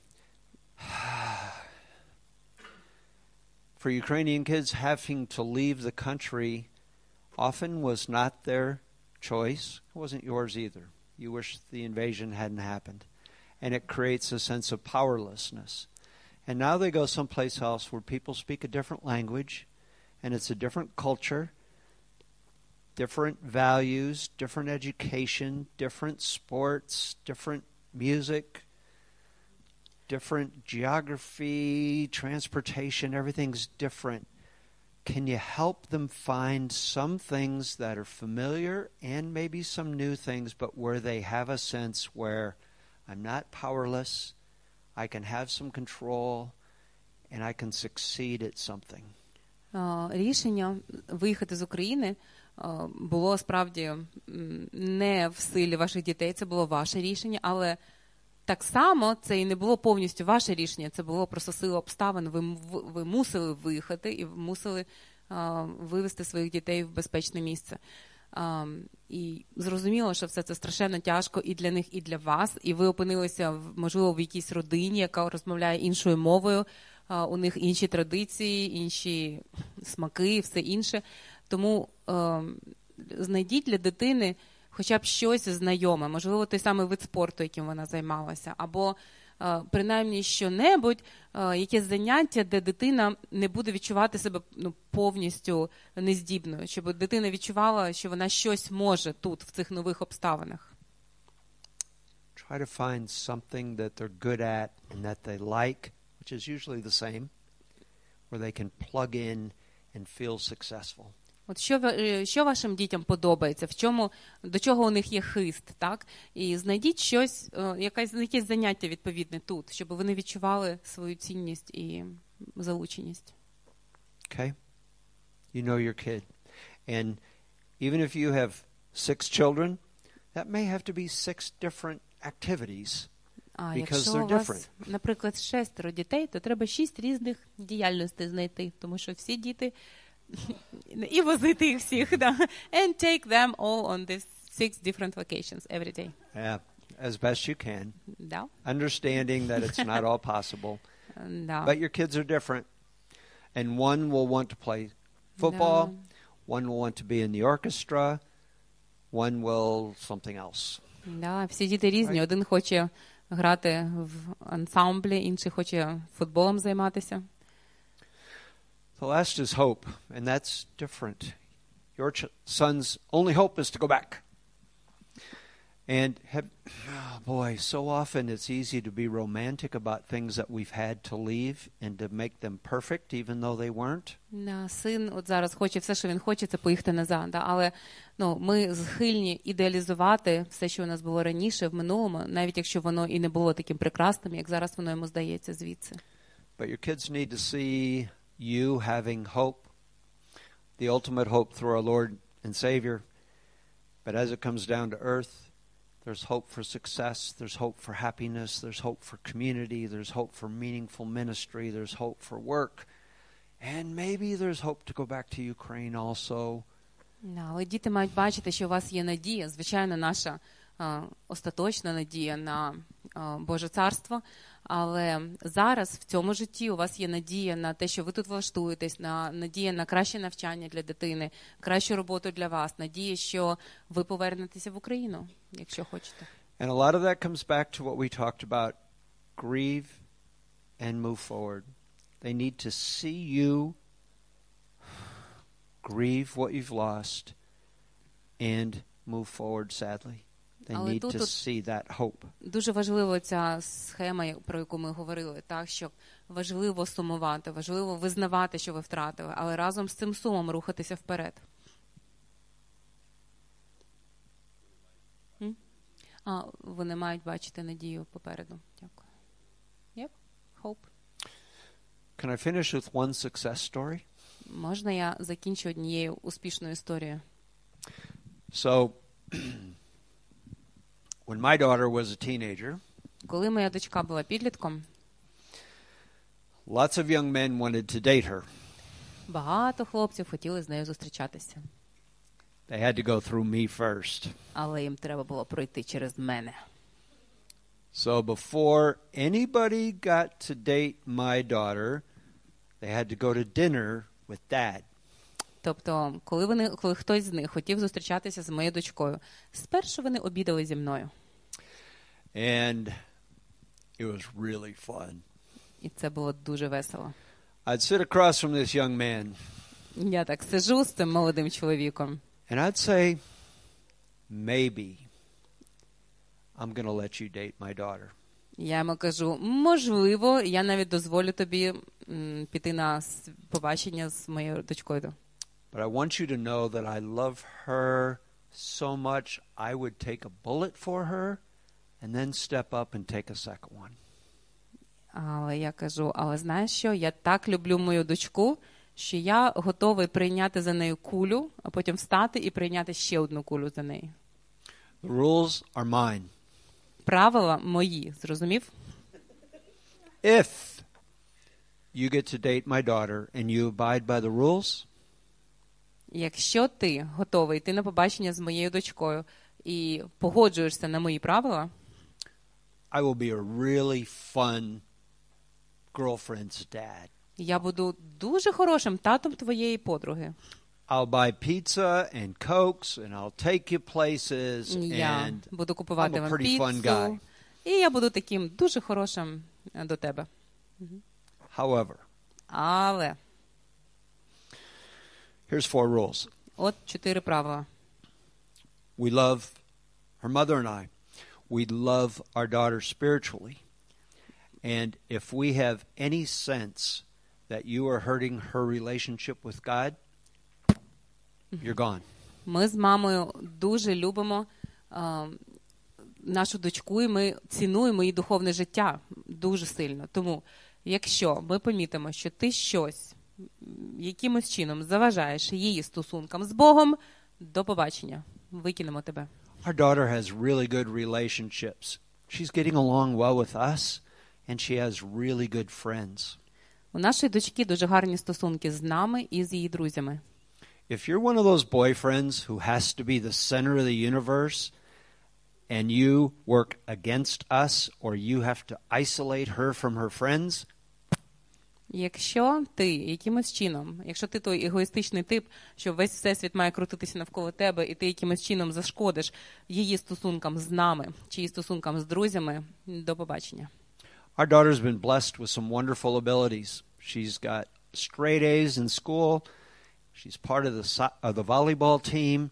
For Ukrainian kids, having to leave the country often was not their choice. It wasn't yours either. You wish the invasion hadn't happened. And it creates a sense of powerlessness. And now they go someplace else where people speak a different language, and it's a different culture, different values, different education, different sports, different music, different geography, transportation, everything's different. Can you help them find some things that are familiar and maybe some new things, but where they have a sense where I'm not powerless, I can have some control, and I can succeed at something? Рішення виїхати з України було справді не в силі ваших дітей, це було ваше рішення, але так само це і не було повністю ваше рішення, це було просто сила обставин. Ви мусили виїхати і мусили вивести своїх дітей в безпечне місце. І зрозуміло, що все це страшенно тяжко і для них, і для вас. І ви опинилися, можливо, в якійсь родині, яка розмовляє іншою мовою, у них інші традиції, інші смаки і все інше. Тому знайдіть для дитини хоча б щось знайоме, можливо, той самий вид спорту, яким вона займалася, або принаймні що-небудь, якесь заняття, де дитина не буде відчувати себе повністю нездібною, щоб дитина відчувала, що вона щось може тут, в цих нових обставинах. Try to find something that they're good at and that they like, which is usually the same, where they can plug in and feel successful. От що вашим дітям подобається, до чого у них є хист, так? І знайдіть щось, якесь заняття відповідне тут, щоб вони відчували свою цінність і залученість. Okay? You know your kid. And even if you have 6 children, that may have to be 6 different activities. А Because якщо they're у вас, different. наприклад, 6 дітей, то треба 6 різних діяльностей знайти, тому що всі діти і возити їх всіх, да. And take them all on these 6 different vacations every day. Yeah, as best you can. Да? Understanding that it's not all possible. Да. But your kids are different. And one will want to play football, one will want to be in the orchestra, one will something else. Да, всі діти різні. Один хоче грати в ансамблі, інший хоче футболом займатися. The last is hope, and that's different. Your son's only hope is to go back. And so often it's easy to be romantic about things that we've had to leave and to make them perfect, even though they weren't. Син от зараз хоче все, що він хоче, це поїхати назад. Да? Але ми схильні ідеалізувати все, що у нас було раніше, в минулому, навіть якщо воно і не було таким прекрасним, як зараз воно йому здається звідси. But your kids need to see you having hope, the ultimate hope through our Lord and Savior. But as it comes down to earth, there's hope for success, there's hope for happiness, there's hope for community, there's hope for meaningful ministry, there's hope for work, and maybe there's hope to go back to Ukraine also. Але діти мають бачити, що у вас є надія, звичайно, наша остаточна надія на Боже Царство, але зараз в цьому житті у вас є надія на те, що ви тут влаштуєтесь, надія на краще навчання для дитини, кращу роботу для вас, надія, що ви повернетеся в Україну, якщо хочете. And a lot of that comes back to what we talked about, grieve and move forward. They need to see you grieve what you've lost and move forward sadly. They need to see that hope. Дуже важлива ця схема, про яку ми говорили, так, що важливо сумувати, важливо визнавати, що ви втратили, але разом з цим сумом рухатися вперед. Вони мають бачити надію попереду. Дякую. Yep. Hope. Can I finish with one success story? Можна я закінчу однією успішною історією? So, when my daughter was a teenager, коли моя дочка була підлітком, lots of young men wanted to date her. Багато хлопців хотіли з нею зустрічатися. They had to go through me first. Але їм треба було пройти через мене. So before anybody got to date my daughter, they had to go to dinner with dad. Тобто, коли хтось з них хотів зустрічатися з моєю дочкою, спершу вони обідали зі мною. And it was really fun. І це було дуже весело. I'd sit across from this young man. Я так сиджу з цим молодим чоловіком. And I'd say, maybe I'm going to let you date my daughter. Я йому кажу, можливо, я навіть дозволю тобі піти на побачення з моєю дочкою. But I want you to know that I love her so much, I would take a bullet for her and then step up and take a second one. Але я кажу, але знаєш що, я так люблю мою дочку, що я готовий прийняти за нею кулю, а потім встати і прийняти ще одну кулю за неї. The rules are mine. Правила мої, зрозумів? If you get to date my daughter and you abide by the rules, якщо ти готовий йти на побачення з моєю дочкою і погоджуєшся на мої правила, I will be a really fun girlfriend's dad. я буду дуже хорошим татом твоєї подруги. I'll buy pizza and Cokes, and I'll take you places, Я and буду купувати I'm a вам pretty fun guy. піцу. І я буду таким дуже хорошим до тебе. However, Але here's 4 rules. от 4 правила. We love, her mother and I, we love our daughter spiritually. And if we have any sense that you are hurting her relationship with God, you're gone. Ми з мамою дуже любимо нашу дочку, і ми цінуємо її духовне життя дуже сильно. Тому, якщо ми помітимо, що ти щось якимось чином заважаєш її стосункам з Богом, до побачення. Викинемо тебе. Our daughter has really good relationships. She's getting along well with us, and she has really good friends. У нашої дочки дуже гарні стосунки з нами і з її друзями. If you're one of those boyfriends who has to be the center of the universe, and you work against us, or you have to isolate her from her friends, Якщо ти якимось чином, якщо ти той егоїстичний тип, що весь всесвіт має крутитися навколо тебе, і ти якимось чином зашкодиш її стосункам з нами, чи її стосункам з друзями, до побачення. our daughter's been blessed with some wonderful abilities. She's got straight A's in school. She's part of the volleyball team.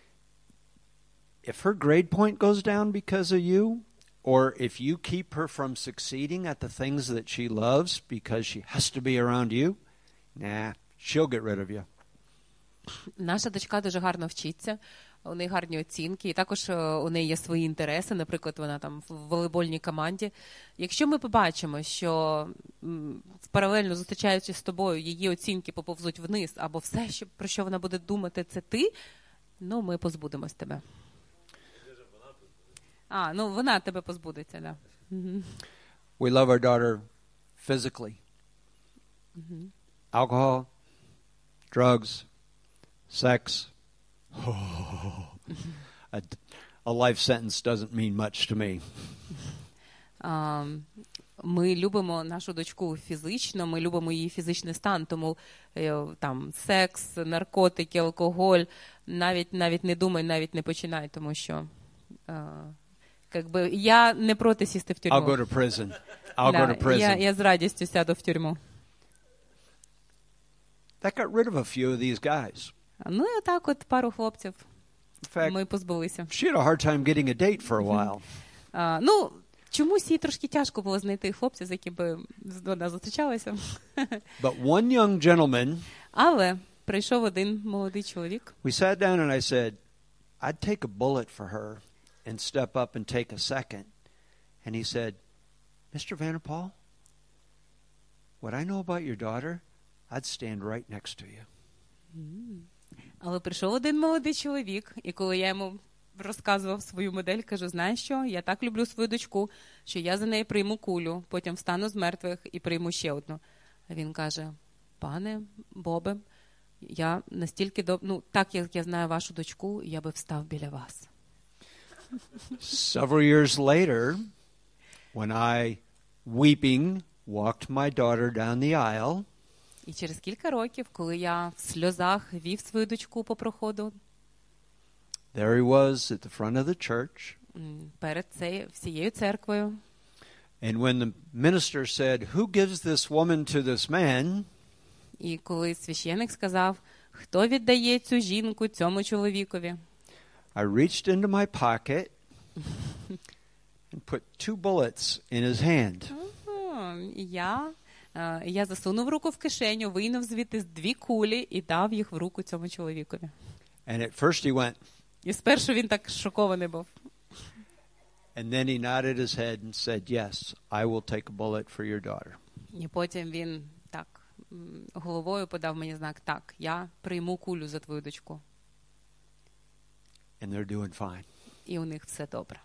If her grade point goes down because of you, or if you keep her from succeeding at the things that she loves because she has to be around you, she'll get rid of you. Наша дочка дуже гарно вчиться, у неї гарні оцінки, і також у неї є свої інтереси, наприклад, вона там в волейбольній команді. Якщо ми побачимо, що паралельно зустрічаючись з тобою, її оцінки поповзуть вниз, або все, про що вона буде думати, це ти, ми позбудемось тебе. Вона тебе позбудеться, да. We love our daughter physically. Alcohol, drugs, sex. A life sentence doesn't mean much to me. Ми любимо нашу дочку фізично, ми любимо її фізичний стан, тому там секс, наркотики, алкоголь, навіть не думай, навіть не починай, тому що я не проти сісти в тюрму. I'll go to prison. I'll go to prison. Я з радістю сяду в тюрму. That got rid of a few of these guys. І отак от пару хлопців In fact, ми позбулися. she had a hard time getting a date for a while. Чомусь їй трошки тяжко було знайти хлопця, з яким би вона зустрічалася. But one young gentleman, Але прийшов один молодий чоловік. we sat down and I said, I'd take a bullet for her and step up and take a second. And he said, Mr. Vanderpool, what I know about your daughter, I'd stand right next to you. Але прийшов один молодий чоловік, і коли я йому розказував свою модель, кажу, знаєш що, я так люблю свою дочку, що я за неї прийму кулю, потім встану з мертвих і прийму ще одну. А він каже, пане Бобе, я настільки так як я знаю вашу дочку, я би встав біля вас. Several years later, when I, weeping, walked my daughter down the aisle, і через кілька років, коли я в сльозах вів свою дочку по проходу, there he was at the front of the church. Перед всією церквою. And when the minister said, who gives this woman to this man? І коли священик сказав, хто віддає цю жінку цьому чоловікові? I reached into my pocket and put 2 bullets in his hand. Я засунув руку в кишеню, вийнув звідти 2 кулі і дав їх в руку цьому чоловікові. And at first he went, і спершу він так шокований був. And then he nodded his head and said, yes, I will take a bullet for your daughter. І потім він так головою подав мені знак, так, я прийму кулю за твою дочку. And they're doing fine. І у них все добре.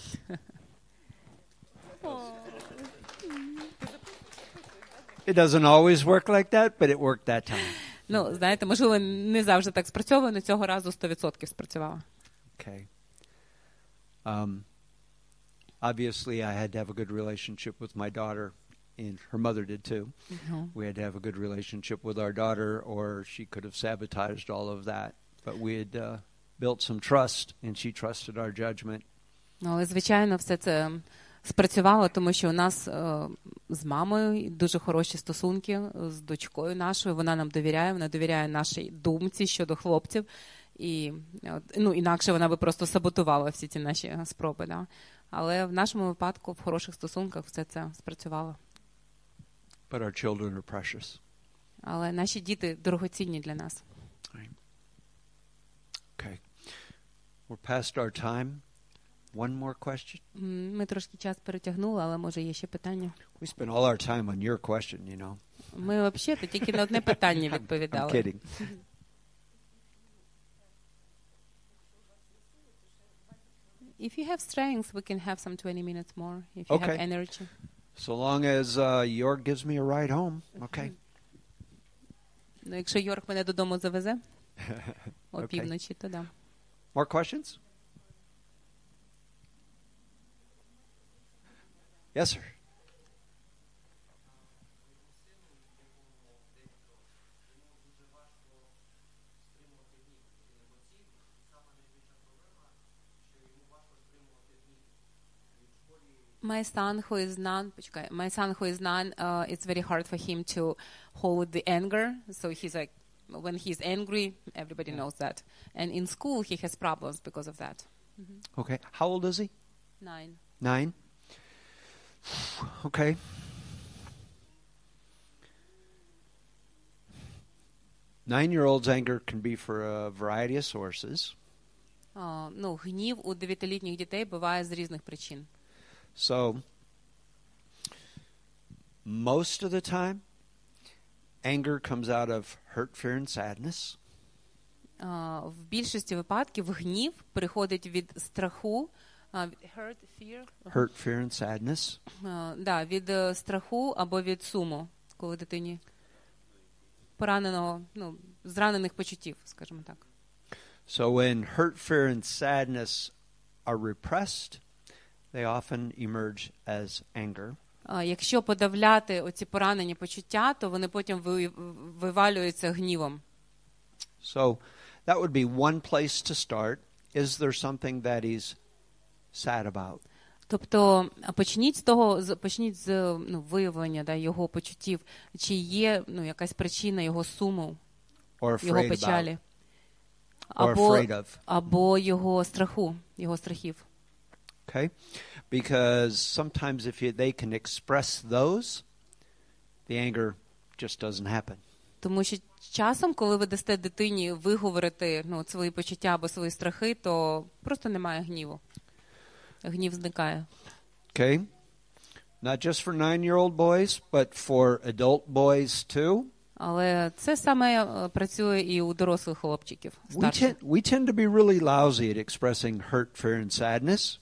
It doesn't always work like that, but it worked that time. Знаєте, можливо, не завжди так спрацьовує, але цього разу 100% спрацювало. Okay. Obviously, I had to have a good relationship with my daughter and her mother did too. We had to have a good relationship with our daughter, or she could have sabotaged all of that. But we had built some trust, and she trusted our judgment. Але, звичайно, все це спрацювало, тому що у нас з мамою дуже хороші стосунки, з дочкою нашою. Вона нам довіряє, вона довіряє нашій думці щодо хлопців. І, інакше вона би просто саботувала всі ці наші спроби. Да? Але в нашому випадку, в хороших стосунках, все це спрацювало. But our children are precious. Але наші діти дорогоцінні для нас. Okay. We're past our time. One more question? Ми трошки час перетягнули, але може є ще питання. We spent all our time on your question, you know. Ми взагалі тільки на одне питання відповідали. I'm kidding. If you have strength, we can have some 20 minutes more, if you Okay. have energy. So long as York gives me a ride home, okay. Ну, якщо Йорк мене додому завезе о Okay. півночі, то да. More questions? Yes, sir. My son who is none, it's very hard for him to hold the anger. So he's like, when he's angry, everybody knows that. And in school, he has problems because of that. Okay. How old is he? 9. 9? Okay. Nine-year-old's anger can be for a variety of sources. Гнів у 9-літніх дітей буває з різних причин. So, most of the time, anger comes out of hurt, fear, and sadness. В більшості випадків гнів приходить від страху, hurt, Fear, and sadness. від страху або від суму, коли дитині пораненого, зранених почуттів, скажімо так. So when hurt, fear, and sadness are repressed, they often emerge as anger. Якщо подавляти оці поранені почуття, то вони потім вивалюються гнівом. So that would be one place to start. Is there something that he's sad about? Тобто почніть з виявлення його почуттів, чи є якась причина його суму, його печалі, або його страху, його страхів. Okay? Because sometimes if they can express those, the anger just doesn't happen. Тому що часом, коли ви дасте дитині виговорити свої почуття або свої страхи, то просто немає гніву. Гнів зникає. Okay? Not just for 9-year-old boys, but for adult boys too. Але це саме працює і у дорослих хлопчиків, старших. We tend to be really lousy at expressing hurt, fear, and sadness.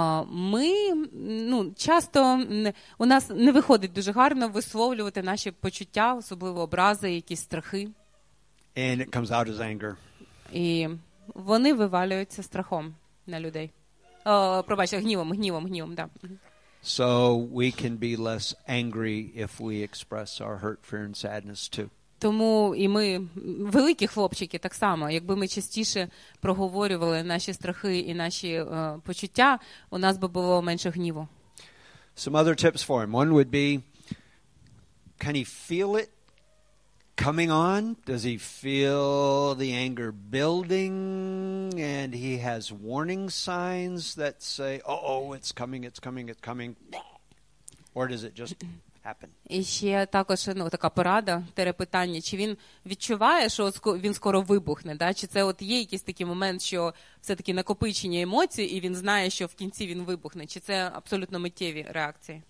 Ми, часто у нас не виходить дуже гарно висловлювати наші почуття, особливо образи, якісь страхи. And it comes out as anger. І вони вивалюються страхом на людей. Пробачте, гнівом, да. So we can be less angry if we express our hurt, fear, and sadness too. Тому і ми, великі хлопчики, так само, якби ми частіше проговорювали наші страхи і наші почуття, у нас би було менше гніву. Some other tips for him. One would be, can he feel it coming on? Does he feel the anger building and he has warning signs that say, it's coming, or does it just happen? І ще також така порада, питання, чи він відчуває, що він скоро вибухне, да? Чи це є якийсь такий момент, що все-таки накопичення емоцій, і він знає, що в кінці він вибухне, чи це абсолютно миттєві реакції?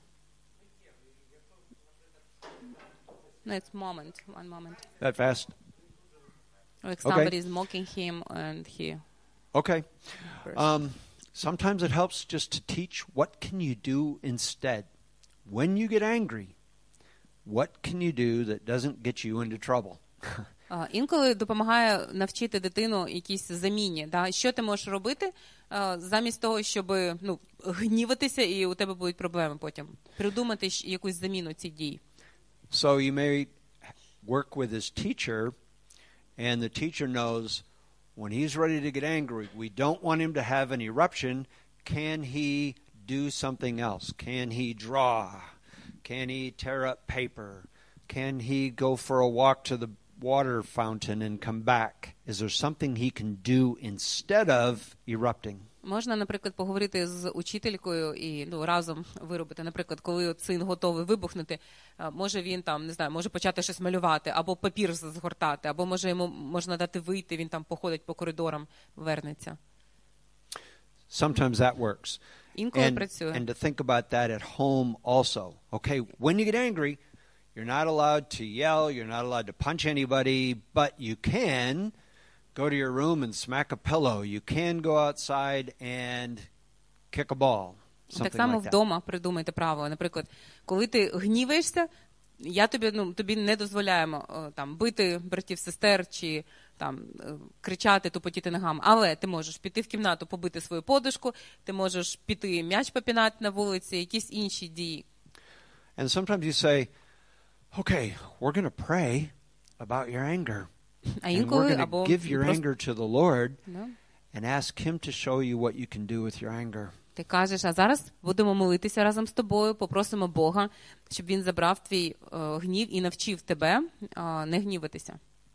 No, it's one moment. That fast? Like somebody is mocking him and he... Okay. Sometimes it helps just to teach what can you do instead. When you get angry, what can you do that doesn't get you into trouble? Інколи допомагає навчити дитину якісь заміні. Да? Що ти можеш робити, замість того, щоб гніватися, і у тебе будуть проблеми потім. Придумати якусь заміну цих дій. So you may work with his teacher, and the teacher knows when he's ready to get angry, we don't want him to have an eruption. Can he do something else? Can he draw? Can he tear up paper? Can he go for a walk to the water fountain and come back? Is there something he can do instead of erupting? Можна, наприклад, поговорити з учителькою і разом виробити. Наприклад, коли син готовий вибухнути, може він там, не знаю, може почати щось малювати, або папір згортати, або може йому можна дати вийти, він там походить по коридорам, вернеться. Sometimes that works. Інколи працює. And to think about that at home also. Okay, when you get angry, you're not allowed to yell, you're not allowed to punch anybody, but you can go to your room and smack a pillow. You can go outside and kick a ball. Так само вдома придумайте правило. Наприклад, коли ти гніваєшся, тобі не дозволяємо там бити братів-сестер чи там кричати, тупотіти ногами. Але ти можеш піти в кімнату, побити свою подушку, ти можеш піти м'яч попінати на вулиці, якісь інші дії. And sometimes you say, okay, we're going to pray about your anger. And we're going to give your anger to the Lord and ask him to show you what you can do with your anger. Ти кажеш, а зараз будемо молитися разом з тобою, попросимо Бога, щоб він забрав твій гнів і навчив тебе не гніватися.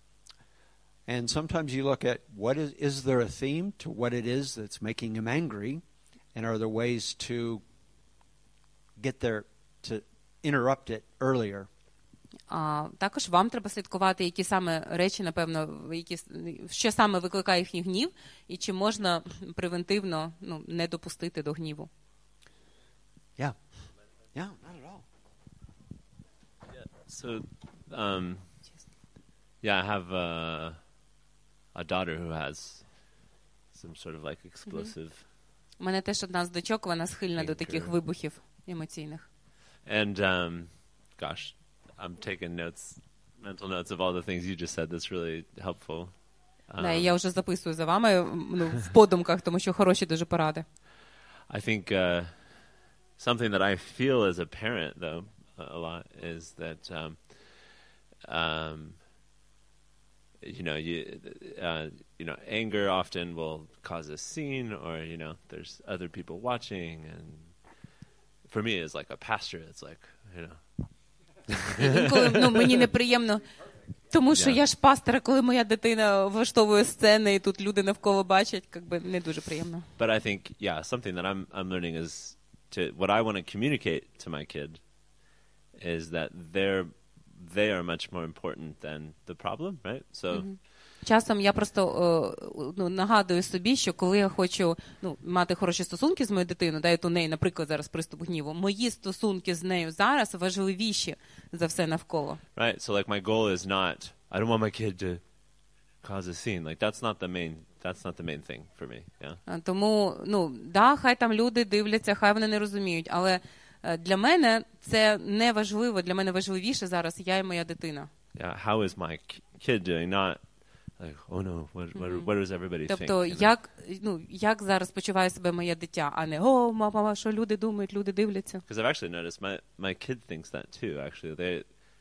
And sometimes you look at what is there a theme to what it is that's making him angry, and are there ways to get there to interrupt it earlier? Також вам треба слідкувати, які саме речі, напевно, що саме викликає їхній гнів, і чи можна превентивно не допустити до гніву. Yeah, not at all. Yeah. So, I have a daughter who has some sort of like explosive. У мене теж одна з дочок, вона схильна до таких вибухів емоційних. And gosh, I'm taking mental notes of all the things you just said. That's really helpful. Я вже записую за вами в подумках, тому що хороші дуже поради. I think something that I feel as a parent, though, a lot is that anger often will cause a scene, or there's other people watching, and for me, as like a pastor, it's like Інколи мені неприємно, тому що я ж пастор, коли моя дитина влаштовує сцени, і тут люди навколо бачать, не дуже приємно. But I think, something that I'm learning is what I want to communicate to my kid is that they are much more important than the problem, right? So. Часом я просто нагадую собі, що коли я хочу мати хороші стосунки з моєю дитиною, і у неї, наприклад, зараз приступ гніву, мої стосунки з нею зараз важливіші за все навколо. Right, so like my goal is not, I don't want my kid to cause a scene. Like that's not the main thing for me, yeah? Тому, хай там люди дивляться, хай вони не розуміють, але для мене це не важливо, для мене важливіше зараз я і моя дитина. Yeah, how is my kid doing? Not like, oh no, what does everybody think? Тобто, як зараз почуває себе моє дитя, а не, мама, що люди думають, люди дивляться. Because I've actually noticed my kid thinks that too, actually.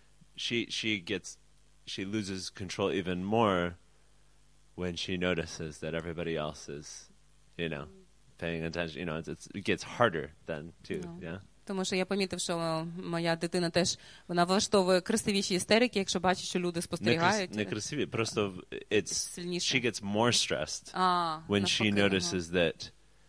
She loses control even more when she notices that everybody else is, paying attention. It gets harder then too, yeah? Тому що я помітив, що моя дитина теж, вона влаштовує красивіші істерики, якщо бачить, що люди спостерігають. Не красиві, просто she gets more stressed when she notices that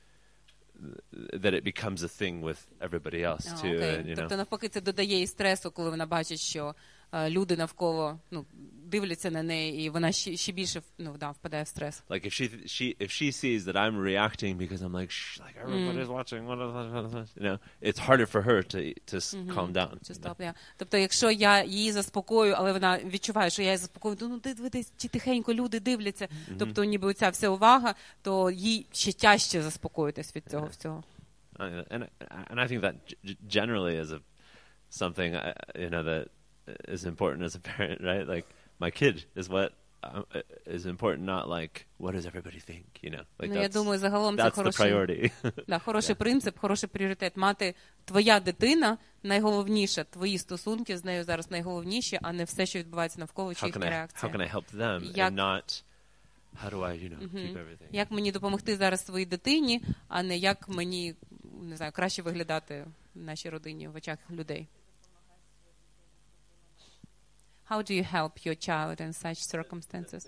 it becomes a thing with everybody else too. Тобто навпаки це додає їй стресу, коли вона бачить, що люди навколо дивляться на неї, і вона ще більше впадає в стрес. Like if she sees that I'm reacting because I'm like everybody's watching, it's harder for her to calm down. Тобто, якщо я її заспокою, але вона відчуває, що я її заспокою, дивись, чи тихенько люди дивляться, тобто ніби оця вся увага, то їй ще тяжче заспокоїтись від цього всього. And I think that generally is something that is important as a parent, right? Like my kid is what is important, not like, what does everybody think, you know? Like, Ну, я думаю, загалом це that's the хороший, priority. да, хороший принцип, хороший пріоритет. Мати твоя дитина найголовніше, твої стосунки з нею зараз найголовніші, а не все, що відбувається навколо, чи How їхня can реакція. I help them Як- and not, how do I, keep everything? Як мені допомогти зараз своїй дитині, а не як мені, не знаю, краще виглядати в нашій родині в очах людей. How do you help your child in such circumstances?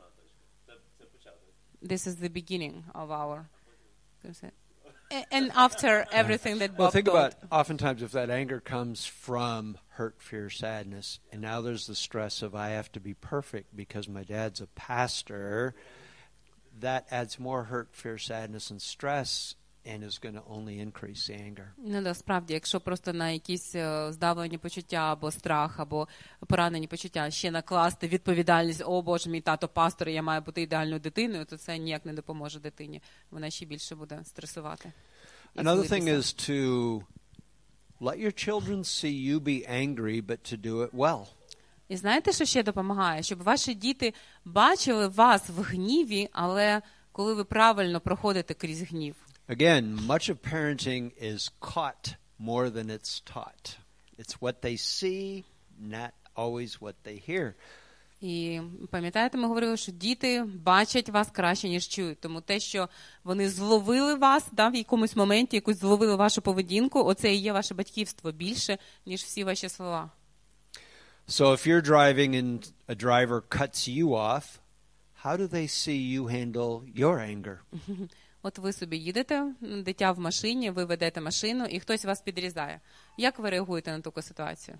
This is the beginning of our... And after everything that Well, Bob think told. about oftentimes if that anger comes from hurt, fear, sadness, and now there's the stress of I have to be perfect because my dad's a pastor, that adds more hurt, fear, sadness, and stress and is going to only increase the anger. Ну, да, справді, якщо просто на якісь здавлені почуття або страх, або поранені почуття ще накласти відповідальність, о, Боже, мій тато пастор, я маю бути ідеальною дитиною, то це ніяк не допоможе дитині. Вона ще більше буде стресувати. І Another thing злитися. is to let your children see you be angry, but to do it well. І знаєте, що ще допомагає? Щоб ваші діти бачили вас в гніві, але коли ви правильно проходите крізь гнів. Again, much of parenting is caught more than it's taught. It's what they see, not always what they hear. І пам'ятаєте, ми говорили, що діти бачать вас краще, ніж чують. Тому те, що вони зловили вас, да, в якомусь моменті, якусь зловили вашу поведінку, оце і є ваше батьківство більше, ніж всі ваші слова. So if you're driving and a driver cuts you off, how do they see you handle your anger? От ви собі їдете, дитя в машині, ви ведете машину, і хтось вас підрізає. Як ви реагуєте на таку ситуацію?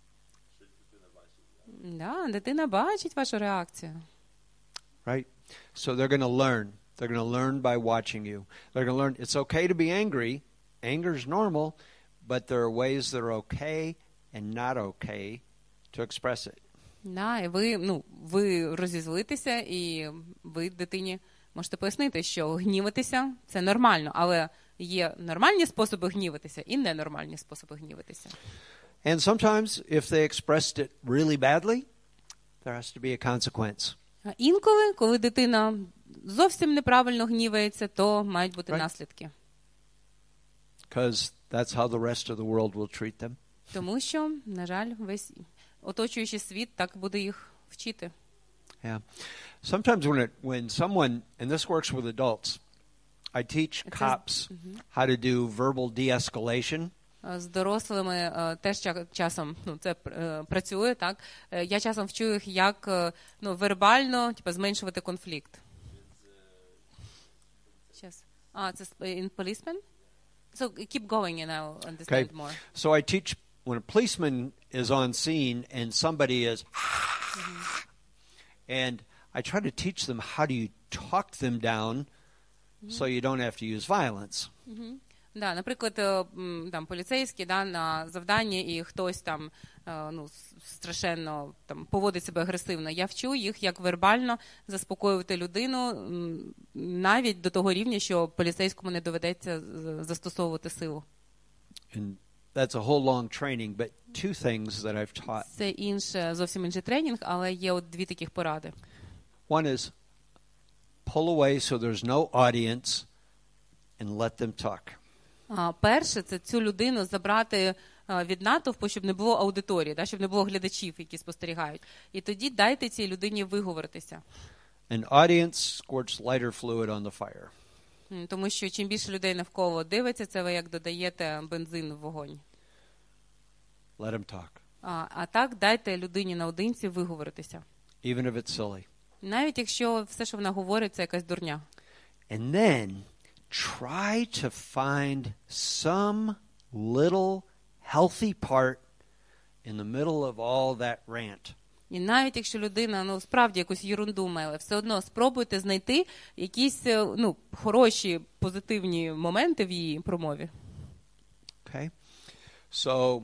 Да, дитина бачить вашу реакцію. Right? So they're going to learn. They're going to learn by watching you. They're going to learn it's okay to be angry. Anger is normal, but there are ways that are okay and not okay to express it. Да, і ви розізлитеся, і ви дитині можете пояснити, що гніватися – це нормально, але є нормальні способи гніватися і ненормальні способи гніватися. And sometimes, if they expressed it really badly, there has to be a consequence. А інколи, коли дитина зовсім неправильно гнівається, то мають бути Right. наслідки. Because that's how the rest of the world will treat them. Тому що, на жаль, весь оточуючий світ так буде їх вчити. Yeah. Sometimes when someone, and this works with adults, I teach It says- cops how to do verbal de-escalation. З дорослими теж часом це працює, так? Я часом вчу їх, як вербально зменшувати конфлікт. Це in policeman? So keep going and I'll understand Okay. more. So I teach when a policeman is on scene and somebody is, and I try to teach them how do you talk them down so you don't have to use violence. Да, наприклад, там поліцейський на завданні, і хтось там страшенно там поводить себе агресивно. Я вчу їх, як вербально заспокоювати людину, навіть до того рівня, що поліцейському не доведеться застосовувати силу. And that's a whole long training, but two things that I've taught. Це зовсім інший тренінг, але є от дві таких поради. One is pull away so there's no audience and let them talk. Перше, це цю людину забрати від натовпу, щоб не було аудиторії, щоб не було глядачів, які спостерігають. І тоді дайте цій людині виговоритися. An audience squirts lighter fluid on the fire. Тому що чим більше людей навколо дивиться, це ви як додаєте бензин в вогонь. Let them talk, А так дайте людині наодинці виговоритися. even if it's silly. Навіть якщо все, що вона говорить, це якась дурня. And then try to find some little healthy part in the middle of all that rant. І навіть якщо людина, справді якусь єрунду меле, все одно спробуйте знайти якісь, хороші, позитивні моменти в її промові. Okay? So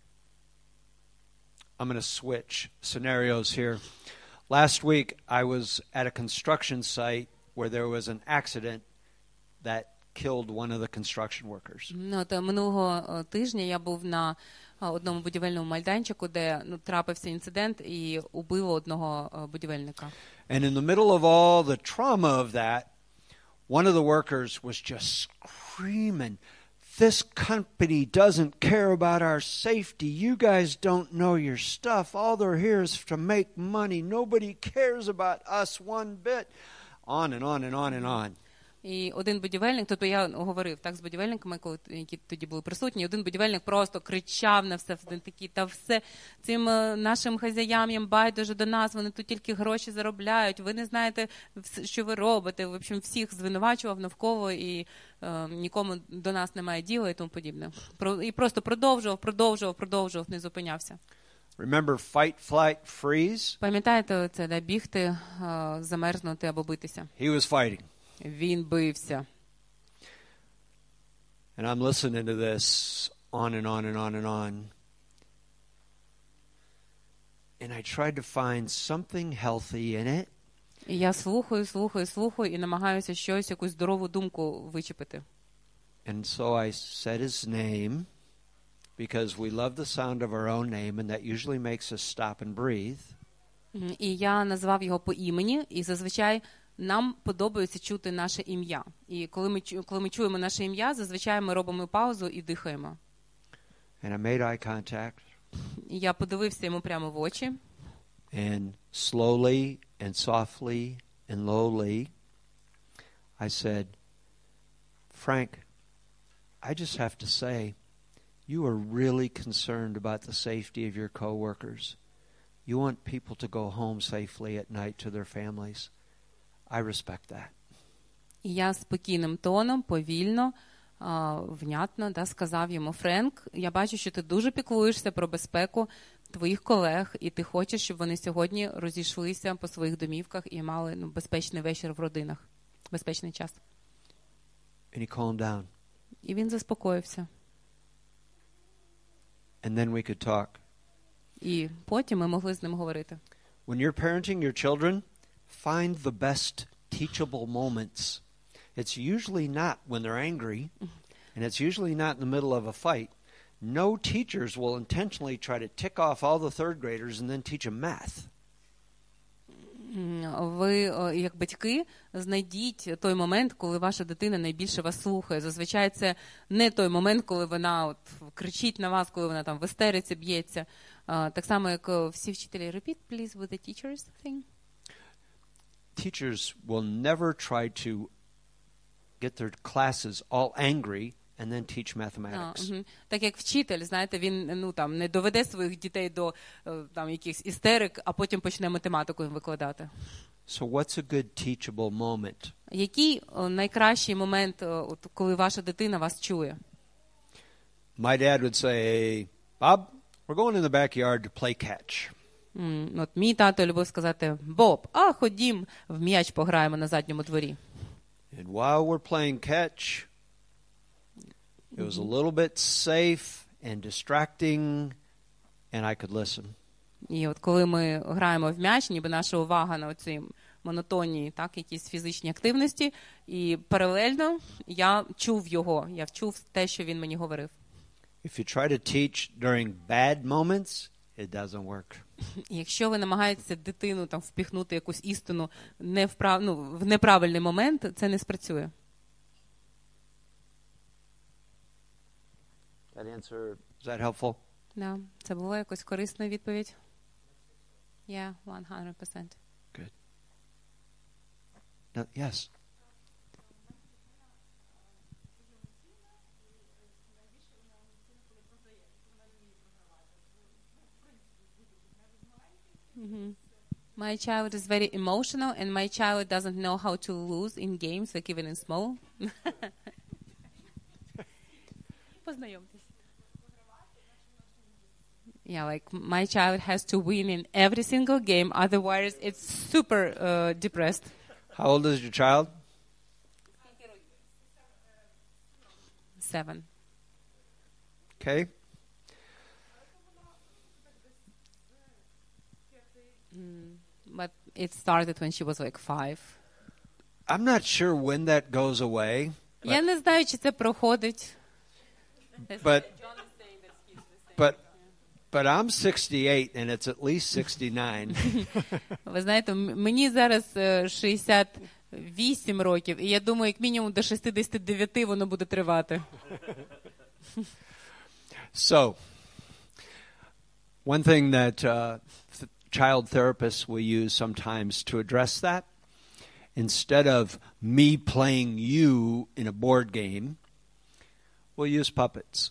I'm going to switch scenarios here. Last week I was at a construction site where there was an accident that killed one of the construction workers. Минулого тижня я був на одному будівельному майданчику, де трапився інцидент і убило одного будівельника. And in the middle of all the trauma of that, one of the workers was just screaming, "This company doesn't care about our safety. You guys don't know your stuff. All they're here is to make money. Nobody cares about us one bit." On and on and on and on. І один будівельник, тобто я говорив так з будівельниками, які тоді були присутні, один будівельник просто кричав на все, такі, та все, цим нашим хазяям їм байдуже до нас, вони тут тільки гроші заробляють, ви не знаєте, що ви робите, в общем, всіх звинувачував навколо і нікому до нас немає діла і тому подібне. І просто продовжував, не зупинявся. Remember fight, flight, freeze? Пам'ятаєте це, да, бігти, замерзнути або битися? He was fighting. Він бився. And I'm listening to this on and on and on and on. And I tried to find something healthy in it. І я слухаю і намагаюся якусь здорову думку вичепити. And so I said his name because we love the sound of our own name and that usually makes us stop and breathe. І я назвав його по імені, і зазвичай нам подобається чути наше ім'я. І коли ми чуємо наше ім'я, зазвичай ми робимо паузу і дихаємо. And I made eye contact. І я подивився йому прямо в очі. And slowly and softly and lowly, I said, "Frank, I just have to say, you are really concerned about the safety of your coworkers. You want people to go home safely at night to their families. I respect that." І я спокійним тоном, повільно, внятно, сказав йому: "Френк, я бачу, що ти дуже піклуєшся про безпеку твоїх колег, і ти хочеш, щоб вони сьогодні розійшлися по своїх домівках і мали безпечний вечір в родинах, безпечний час." And he calmed down. І він заспокоївся. And then we could talk. І потім ми могли з ним говорити. When you're parenting your children, find the best teachable moments. It's usually not when they're angry, and it's usually not in the middle of a fight. No teachers will intentionally try to tick off all the third graders and then teach them math. Ви, як батьки, знайдіть той момент, коли ваша дитина найбільше вас слухає. Зазвичай це не той момент, коли вона кричить на вас, коли вона там в істериці б'ється. Так само, як всі вчителі. Repeat, please, with the teachers thing. Teachers will never try to get their classes all angry and then teach mathematics. Так як вчитель, знаєте, він не доведе своїх дітей до якихось істерик, а потім почне математику їм викладати. So what's a good teachable moment? Який найкращий момент, коли ваша дитина вас чує? My dad would say, "Bob, we're going in the backyard to play catch." От мій тато любив сказати: "Боб, ходім, в м'яч пограємо на задньому дворі." And while we're playing catch, it was a little bit safe and distracting, and I could listen. І от коли ми граємо в м'яч, ніби наша увага на оці монотонні, якісь фізичні активності, і паралельно я чув його, я чув те, що він мені говорив. If you try to teach during bad moments, it doesn't work. Якщо ви намагаєтеся дитину впіхнути якусь істину в неправильний момент, це не спрацює. Is that helpful? Да, це була якось корисна відповідь? Yeah, 100%. Good. No, yes. My child is very emotional, and my child doesn't know how to lose in games, like even in small. Познайомтесь. Yeah, like my child has to win in every single game, otherwise it's super depressed. How old is your child? 7. Okay. But it started when she was like 5. I'm not sure when that goes away. Я не знаю, чи це проходить. But But I'm 68 and it's at least 69. Ви знаєте, мені зараз 68 років, і я думаю, як мінімум до 69 воно буде тривати. So, one thing that child therapists will use sometimes to address that, instead of me playing you in a board game, we'll use puppets.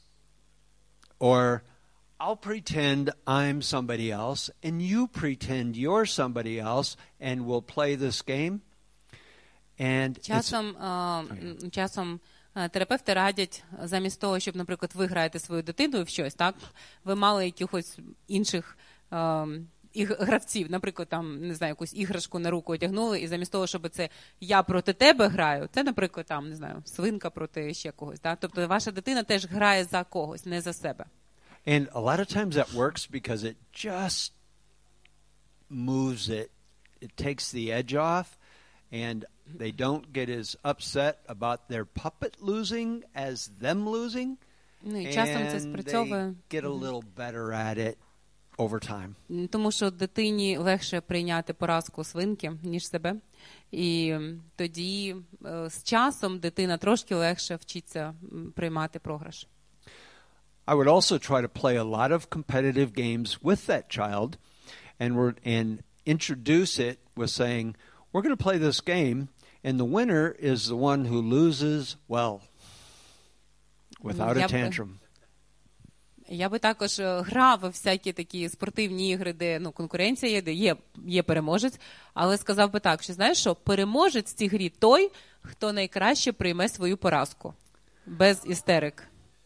Or I'll pretend I'm somebody else, and you pretend you're somebody else, and we'll play this game. And Часом терапевти радять, замість того, щоб, наприклад, ви граєте свою дитину в щось, так? Ви мали якихось інших гравців, наприклад, там, не знаю, якусь іграшку на руку одягнули, і замість того, щоб це я проти тебе граю, це, наприклад, там, не знаю, свинка проти ще когось, так? Тобто ваша дитина теж грає за когось, не за себе. And a lot of times that works because it just moves it. It takes the edge off, and they don't get as upset about their puppet losing as them losing. Ну, і часом це And спрацьовує. they get a little better at it over time. Тому що дитині легше прийняти поразку свинки, ніж себе. І тоді з часом дитина трошки легше вчиться приймати програш. I would also try to play a lot of competitive games with that child and introduce it with saying, we're going to play this game, and the winner is the one who loses well, without a tantrum. Я би також грав в всякі такі спортивні ігри, де конкуренція є, де є переможець, але сказав би так, що знаєш що, переможець в цій грі той, хто найкраще прийме свою поразку, без істерик.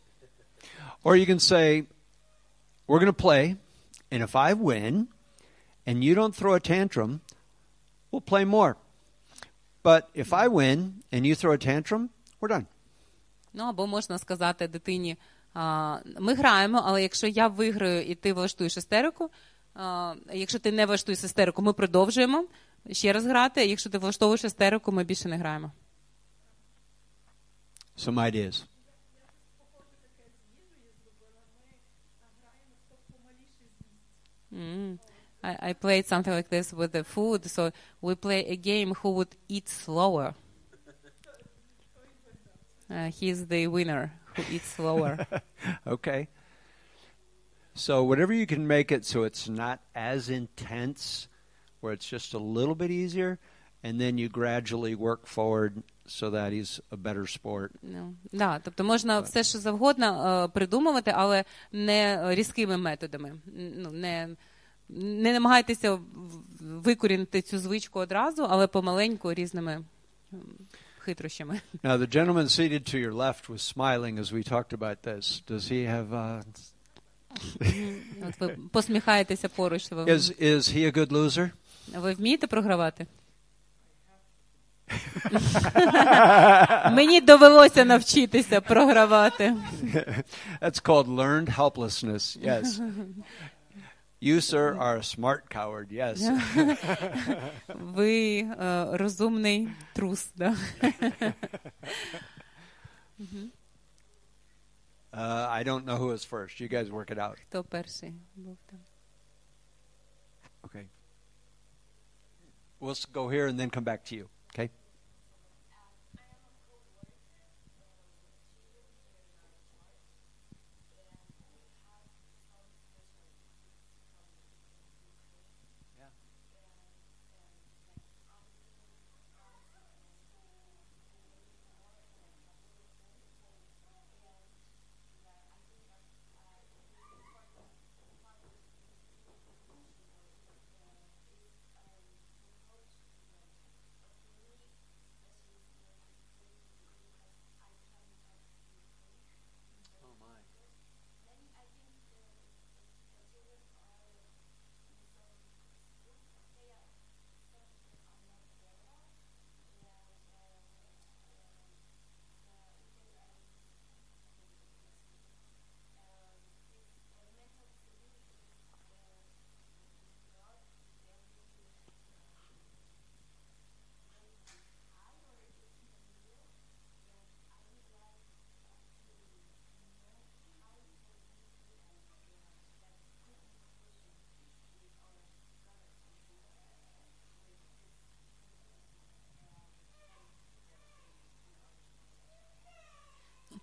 Or you can say, we're going to play, and if I win, and you don't throw a tantrum, we'll play more. But if I win, and you throw a tantrum, we're done. Ну, або можна сказати дитині, ми граємо, але якщо я виграю і ти влаштуєш істерику, якщо ти не влаштуєш істерику, ми продовжуємо ще раз грати, якщо ти влаштовуєш істерику, ми більше не граємо. Some ideas. I played something like this with the food, so we play a game who would eat slower. He's the winner who eats slower. Okay. So whatever you can make it so it's not as intense, where it's just a little bit easier, and then you gradually work forward so that he's a better sport. Да, тобто можна все, що завгодно придумувати, але не різкими методами. Не намагайтеся викорінити цю звичку одразу, але помаленьку різними хитрощами. Now, the gentleman seated to your left was smiling as we talked about this. Does he have... От ви посміхаєтеся поруч. Is he a good loser? Ви вмієте програвати? Мені довелося навчитися програвати. That's called learned helplessness, yes. You, sir, are a smart coward, yes. Ви розумний трус, да? I don't know who is first. You guys work it out. Хто перший був там? Okay. We'll go here and then come back to you, okay?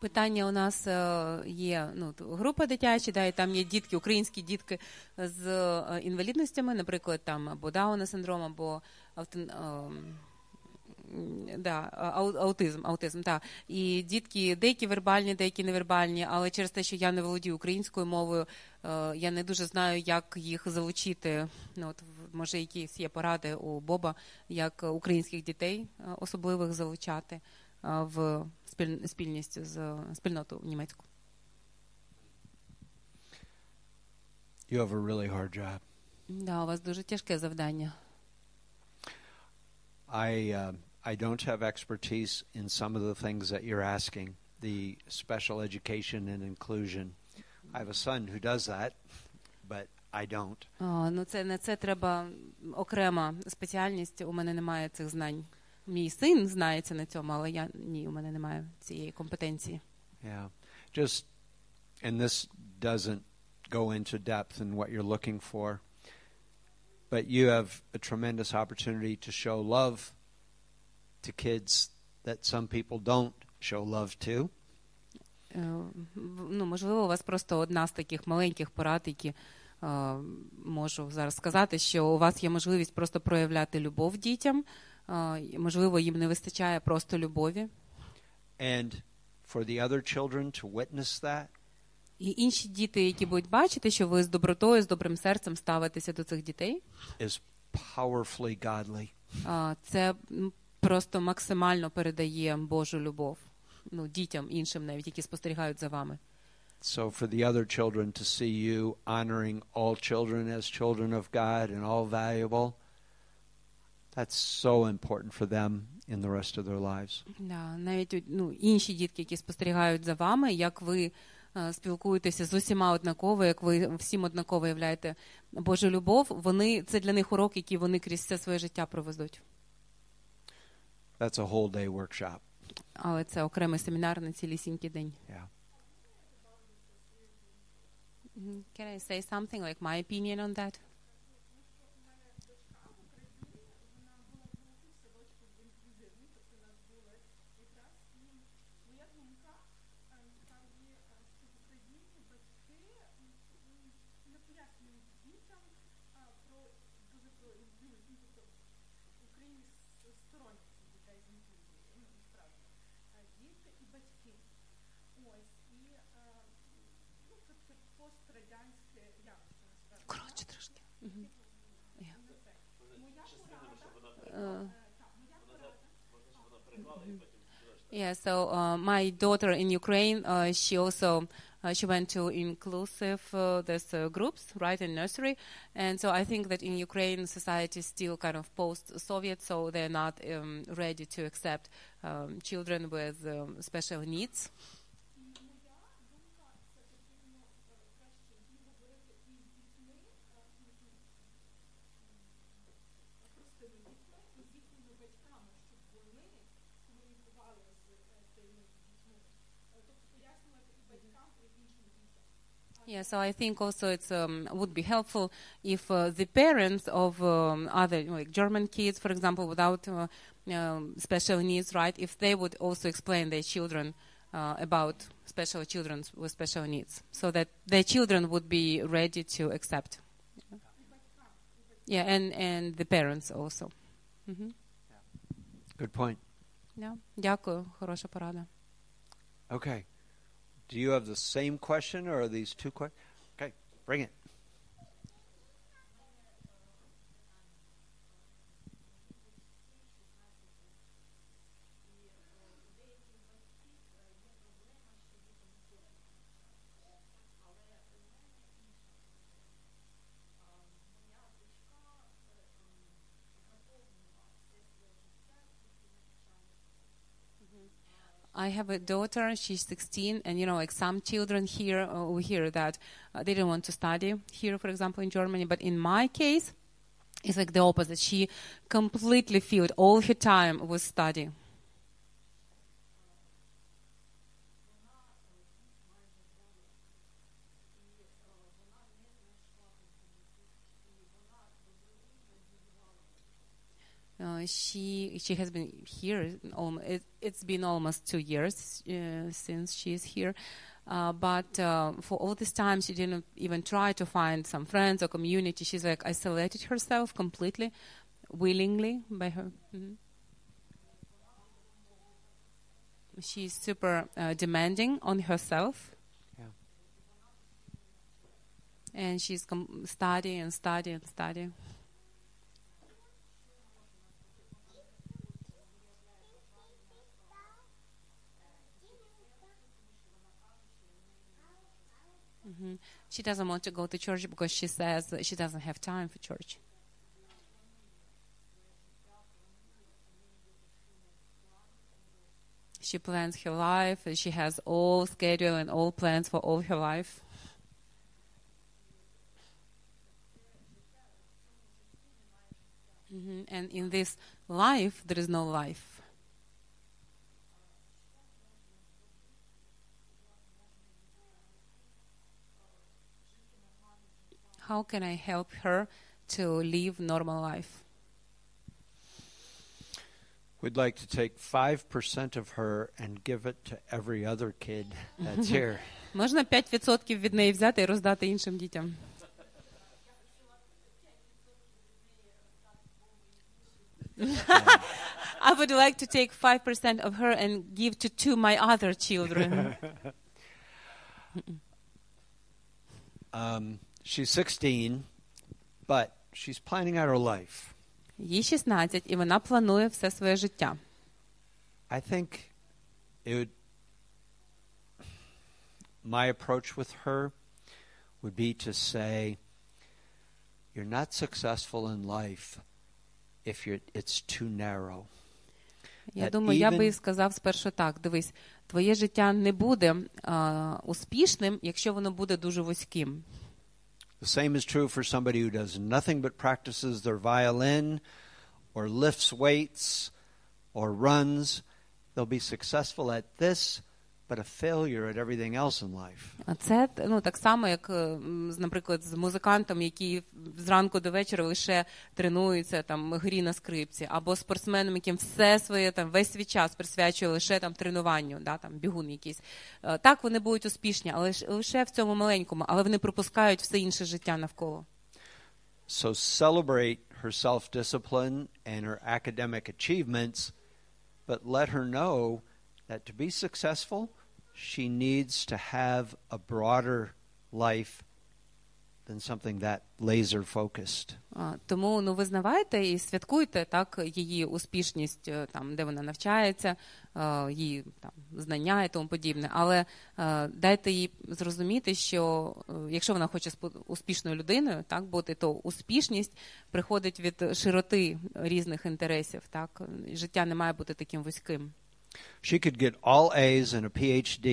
Питання у нас є, група дитяча, да, і там є дітки, українські дітки з інвалідностями, наприклад, там або Дауна синдром, або аутизм, так. І дітки деякі вербальні, деякі невербальні, але через те, що я не володію українською мовою, я не дуже знаю, як їх залучити. Може, якісь є поради у Боба, як українських дітей особливих залучати в спільноту німецьку. You have a really hard job. Да, у вас дуже тяжке завдання. I don't have expertise in some of the things that you're asking, the special education and inclusion. I have a son who does that, but I don't. Це треба окрема спеціальність, у мене немає цих знань. Мій син знається на цьому, але у мене немає цієї компетенції. Yeah. And this doesn't go into depth in what you're looking for, but you have a tremendous opportunity to show love to kids that some people don't show love to. Можливо, у вас просто одна з таких маленьких порад, які можу зараз сказати, що у вас є можливість просто проявляти любов дітям. Можливо, їм не вистачає просто любові. And for the other children to witness that. І інші діти, які будуть бачити, що ви з добротою, з добрим серцем ставитеся до цих дітей. Is powerfully godly. Це просто максимально передає Божу любов. Дітям іншим навіть, які спостерігають за вами. So for the other children to see you honoring all children as children of God and all valuable, that's so important for them in the rest of their lives. Да, навіть інші дітки, які спостерігають за вами, як ви спілкуєтеся з усіма однаково, як ви всім однаково являєте Божу любов, це для них урок, який вони крізь все своє життя проведуть. That's a whole day workshop. Але це окремий семінар на цілісінький день. Yeah. Can I say something, like my opinion on that? Коротше трошки. Yeah, so my daughter in Ukraine, she also she went to inclusive groups, right, in nursery, and so I think that in Ukraine society is still kind of post-Soviet, so they're not ready to accept children with special needs. Yeah, so I think also it's would be helpful if the parents of other German kids, for example, without special needs, right? If they would also explain their children about special children with special needs, so that their children would be ready to accept. Yeah, and the parents also. Mm-hmm. Good point. Yeah, дякую, хороша порада. Okay. Do you have the same question, or are these two questions? Okay, bring it. I have a daughter, she's 16, and like some children here, we hear that they don't want to study here, for example, in Germany. But in my case, it's like the opposite. She completely filled all her time with study. She has been here. It's been almost 2 years since she's here. But for all this time, she didn't even try to find some friends or community. She's like isolated herself completely, willingly by her. She's super demanding on herself. Yeah. And she's study and study and study. She doesn't want to go to church because she says that she doesn't have time for church. She plans her life. She has all schedule and all plans for all her life. And in this life, there is no life. How can I help her to live normal life? We'd like to take 5% of her and give it to every other kid that's here. Можна 5% від неї взяти і роздати іншим дітям? I would like to take 5% of her and give to 2 my other children. She's 16, but she's planning out her life. Їй 16, і вона планує все своє життя. I think my approach with her would be to say, you're not successful in life if it's too narrow. Я думаю, я би сказав спершу так, дивись, твоє життя не буде успішним, якщо воно буде дуже вузьким. The same is true for somebody who does nothing but practices their violin or lifts weights or runs. They'll be successful at this, but a failure at everything else in life. А це, так само, як, наприклад, з музикантом, який зранку до вечора лише тренується грі на скрипці, або спортсменом, яким весь свій час присвячує лише тренуванню, бігун якийсь. Так, вони будуть успішні, але лише в цьому маленькому, але вони пропускають все інше життя навколо. So celebrate her self-discipline and her academic achievements, but let her know that to be successful, she needs to have a broader life than something that laser-focused. Тому, визнавайте і святкуйте її успішність, де вона навчається, її знання і тому подібне. Але дайте їй зрозуміти, що якщо вона хоче успішною людиною бути, то успішність приходить від широти різних інтересів. Життя не має бути таким вузьким. She could get all A's and a PhD,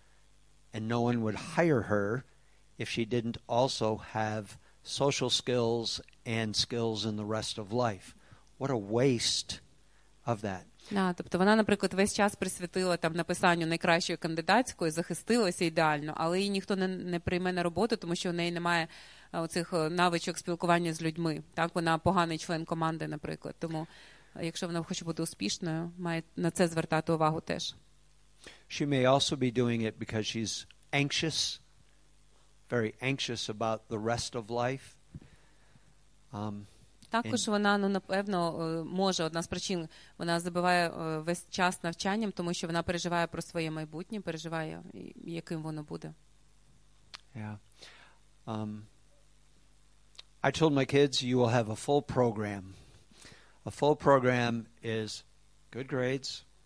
and no one would hire her if she didn't also have social skills and skills in the rest of life. What a waste of that. Тобто вона, наприклад, весь час присвятила написанню найкращої кандидатської, захистилася ідеально, але її ніхто не прийме на роботу, тому що в неї немає оцих навичок спілкування з людьми. Вона поганий член команди, наприклад. Тому якщо вона хоче бути успішною, має на це звертати увагу теж. She may also be doing it because she's anxious, very anxious about the rest of life. Також вона, напевно, може, одна з причин, вона забиває весь час навчанням, тому що вона переживає про своє майбутнє, переживає, яким воно буде. Yeah. I told my kids, you will have a full program. A full program is good grades,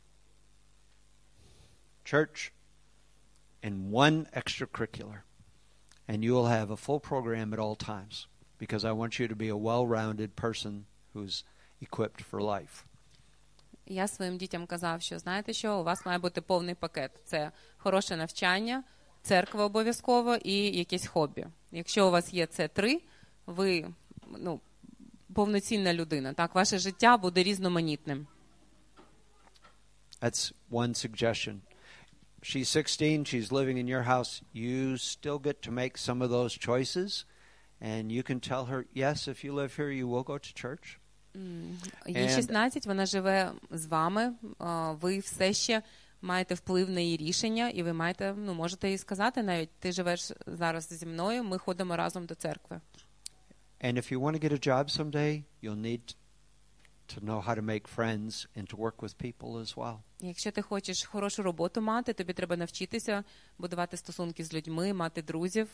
church, and one extracurricular. And you will have a full program at all times because I want you to be a well-rounded person who's equipped for life. Я своїм дітям казав, що знаєте що, у вас має бути повний пакет. Це хороше навчання, церква обов'язково і якесь хобі. Якщо у вас є це 3, ви, повноцінна людина. Ваше життя буде різноманітним. That's one suggestion. She's 16, she's living in your house. You still get to make some of those choices, and you can tell her, yes, if you live here, you will go to church. Їй 16, вона живе з вами, ви все ще маєте вплив на її рішення, і ви маєте, можете їй сказати навіть, ти живеш зараз зі мною, ми ходимо разом до церкви. And if you want to get a job someday, you'll need to know how to make friends and to work with people as well. Якщо ти хочеш хорошу роботу мати, тобі треба навчитися будувати стосунки з людьми, мати друзів.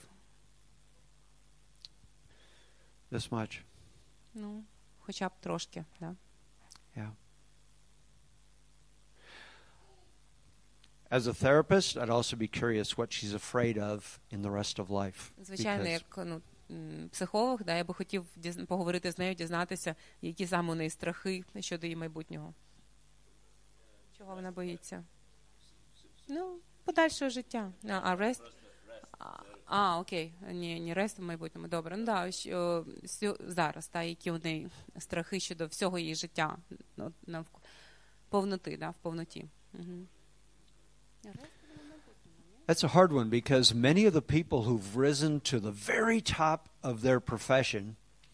This much. Хоча б трошки, да. Yeah. As a therapist, I'd also be curious what she's afraid of in the rest of life. Звичайно, як психолог, я би хотів поговорити з нею, дізнатися, які саме у неї страхи щодо її майбутнього. Чого вона боїться? Подальшого життя. Рест? Окей. Ні, рест в майбутньому. Добре. Зараз, які у неї страхи щодо всього її життя. Повноти, в повноті. That's a hard one because many of the people who've risen to the very top of their profession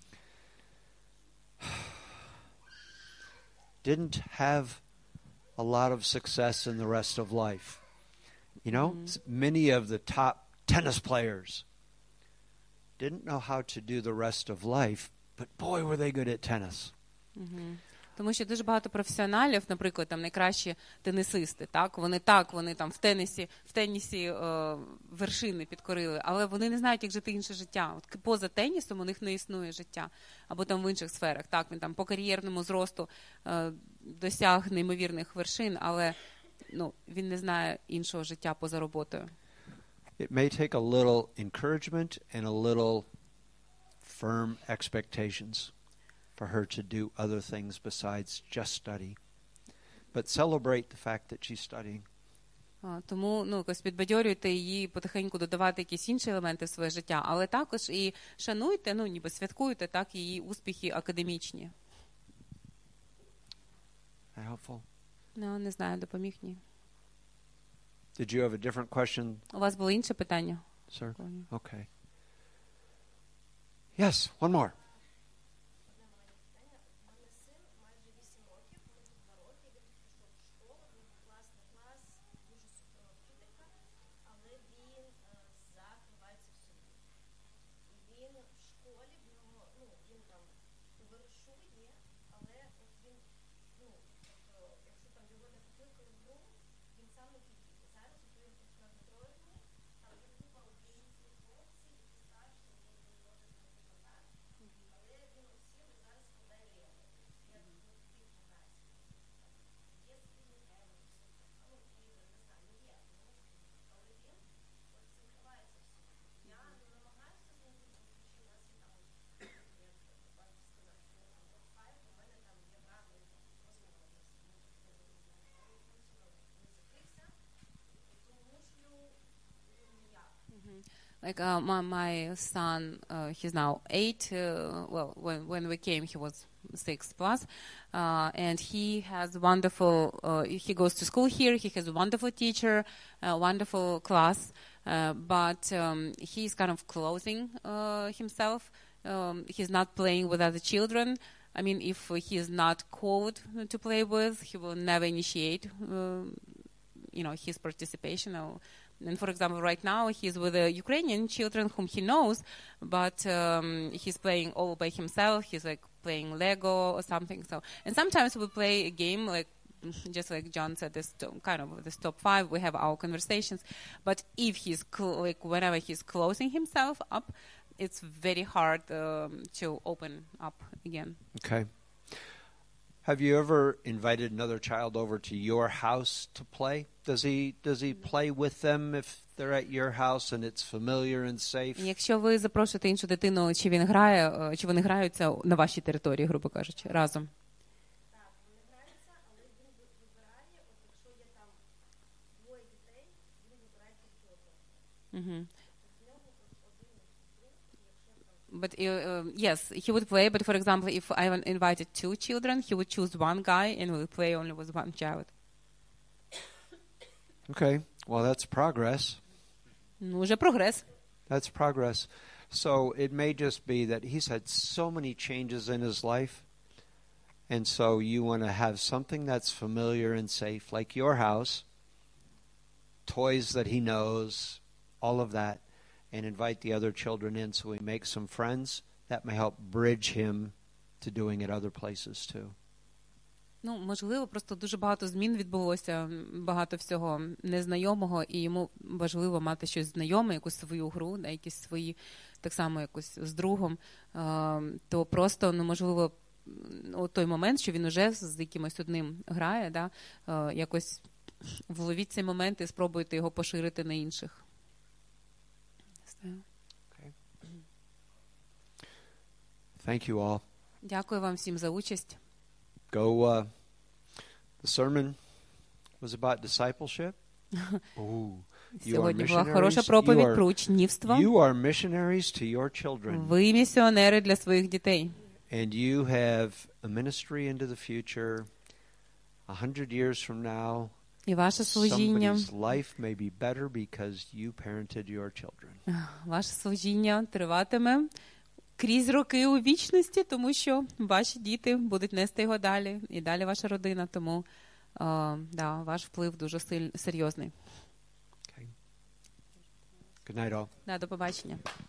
didn't have a lot of success in the rest of life. You know, many of the top tennis players didn't know how to do the rest of life, but boy, were they good at tennis. Тому що дуже багато професіоналів, наприклад, найкращі тенісисти, вони там в тенісі вершини підкорили, але вони не знають, як жити інше життя. От поза тенісом у них не існує життя, або там в інших сферах. Він там по кар'єрному зросту досяг неймовірних вершин, але він не знає іншого життя поза роботою. It may take a little encouragement and a little firm expectations for her to do other things besides just study. But celebrate the fact that she's studying. Тому, якось підбадьорюйте її потихеньку додавати якісь інші елементи в своє життя, але також і шануйте, ніби святкуйте її успіхи академічні. Helpful? Не знаю, допоміг ні. Did you have a different question? У вас було інше питання? Sir? Okay. Yes, one more. Like my son, he's now 8. Well, when we came, he was 6 plus, and he has wonderful. He goes to school here. He has a wonderful teacher, a wonderful class, but he's kind of closing himself. He's not playing with other children. I mean, if he is not called to play with, he will never initiate, his participation. And for example, right now he's with the Ukrainian children whom he knows, but he's playing all by himself. He's like playing Lego or something. So, and sometimes we play a game like, just like John said, this kind of this top 5. We have our conversations, but if he's whenever he's closing himself up, it's very hard to open up again. Okay. Have you ever invited another child over to your house to play? Does he play with them if they're at your house and it's familiar and safe? Якщо ви запрошуєте іншу дитину, чи він грає, чи вони граються на вашій території, грубо кажучи, разом? Так, вони граються, але він вибирає, якщо є там двоє дітей, він вибирає тільки одного. But yes, he would play. But for example, if I invited 2 children, he would choose one guy and would play only with one child. Okay, well that's progress. Уже прогрес. That's progress. So it may just be that he's had so many changes in his life And so you want to have something that's familiar and safe, like your house, toys that he knows, all of that, and invite the other children in so we make some friends. That may help bridge him to doing it other places too. Ну, можливо, просто дуже багато змін відбулося, багато всього незнайомого, і йому важливо мати щось знайоме, якусь свою гру, да, якісь свої, так само якось з другом, то просто, ну, можливо, у той момент, що він уже з якимось одним грає, да, якось вловіть цей момент і спробуйте його поширити на інших. Okay. Thank you all. Дякую вам всім за участь. The sermon was about discipleship. Сьогодні була хороша проповідь про учнівство. You are missionaries to your children. Ви місіонери для своїх дітей. And you have a ministry into the future. 100 years from now, І ваше служіння, somebody's life may be better because you parented your children. Ваше служіння триватиме крізь роки у вічності, тому що ваші діти будуть нести його далі, і далі ваша родина, тому да, ваш вплив дуже серйозний. Okay. Good night all. Да, до побачення.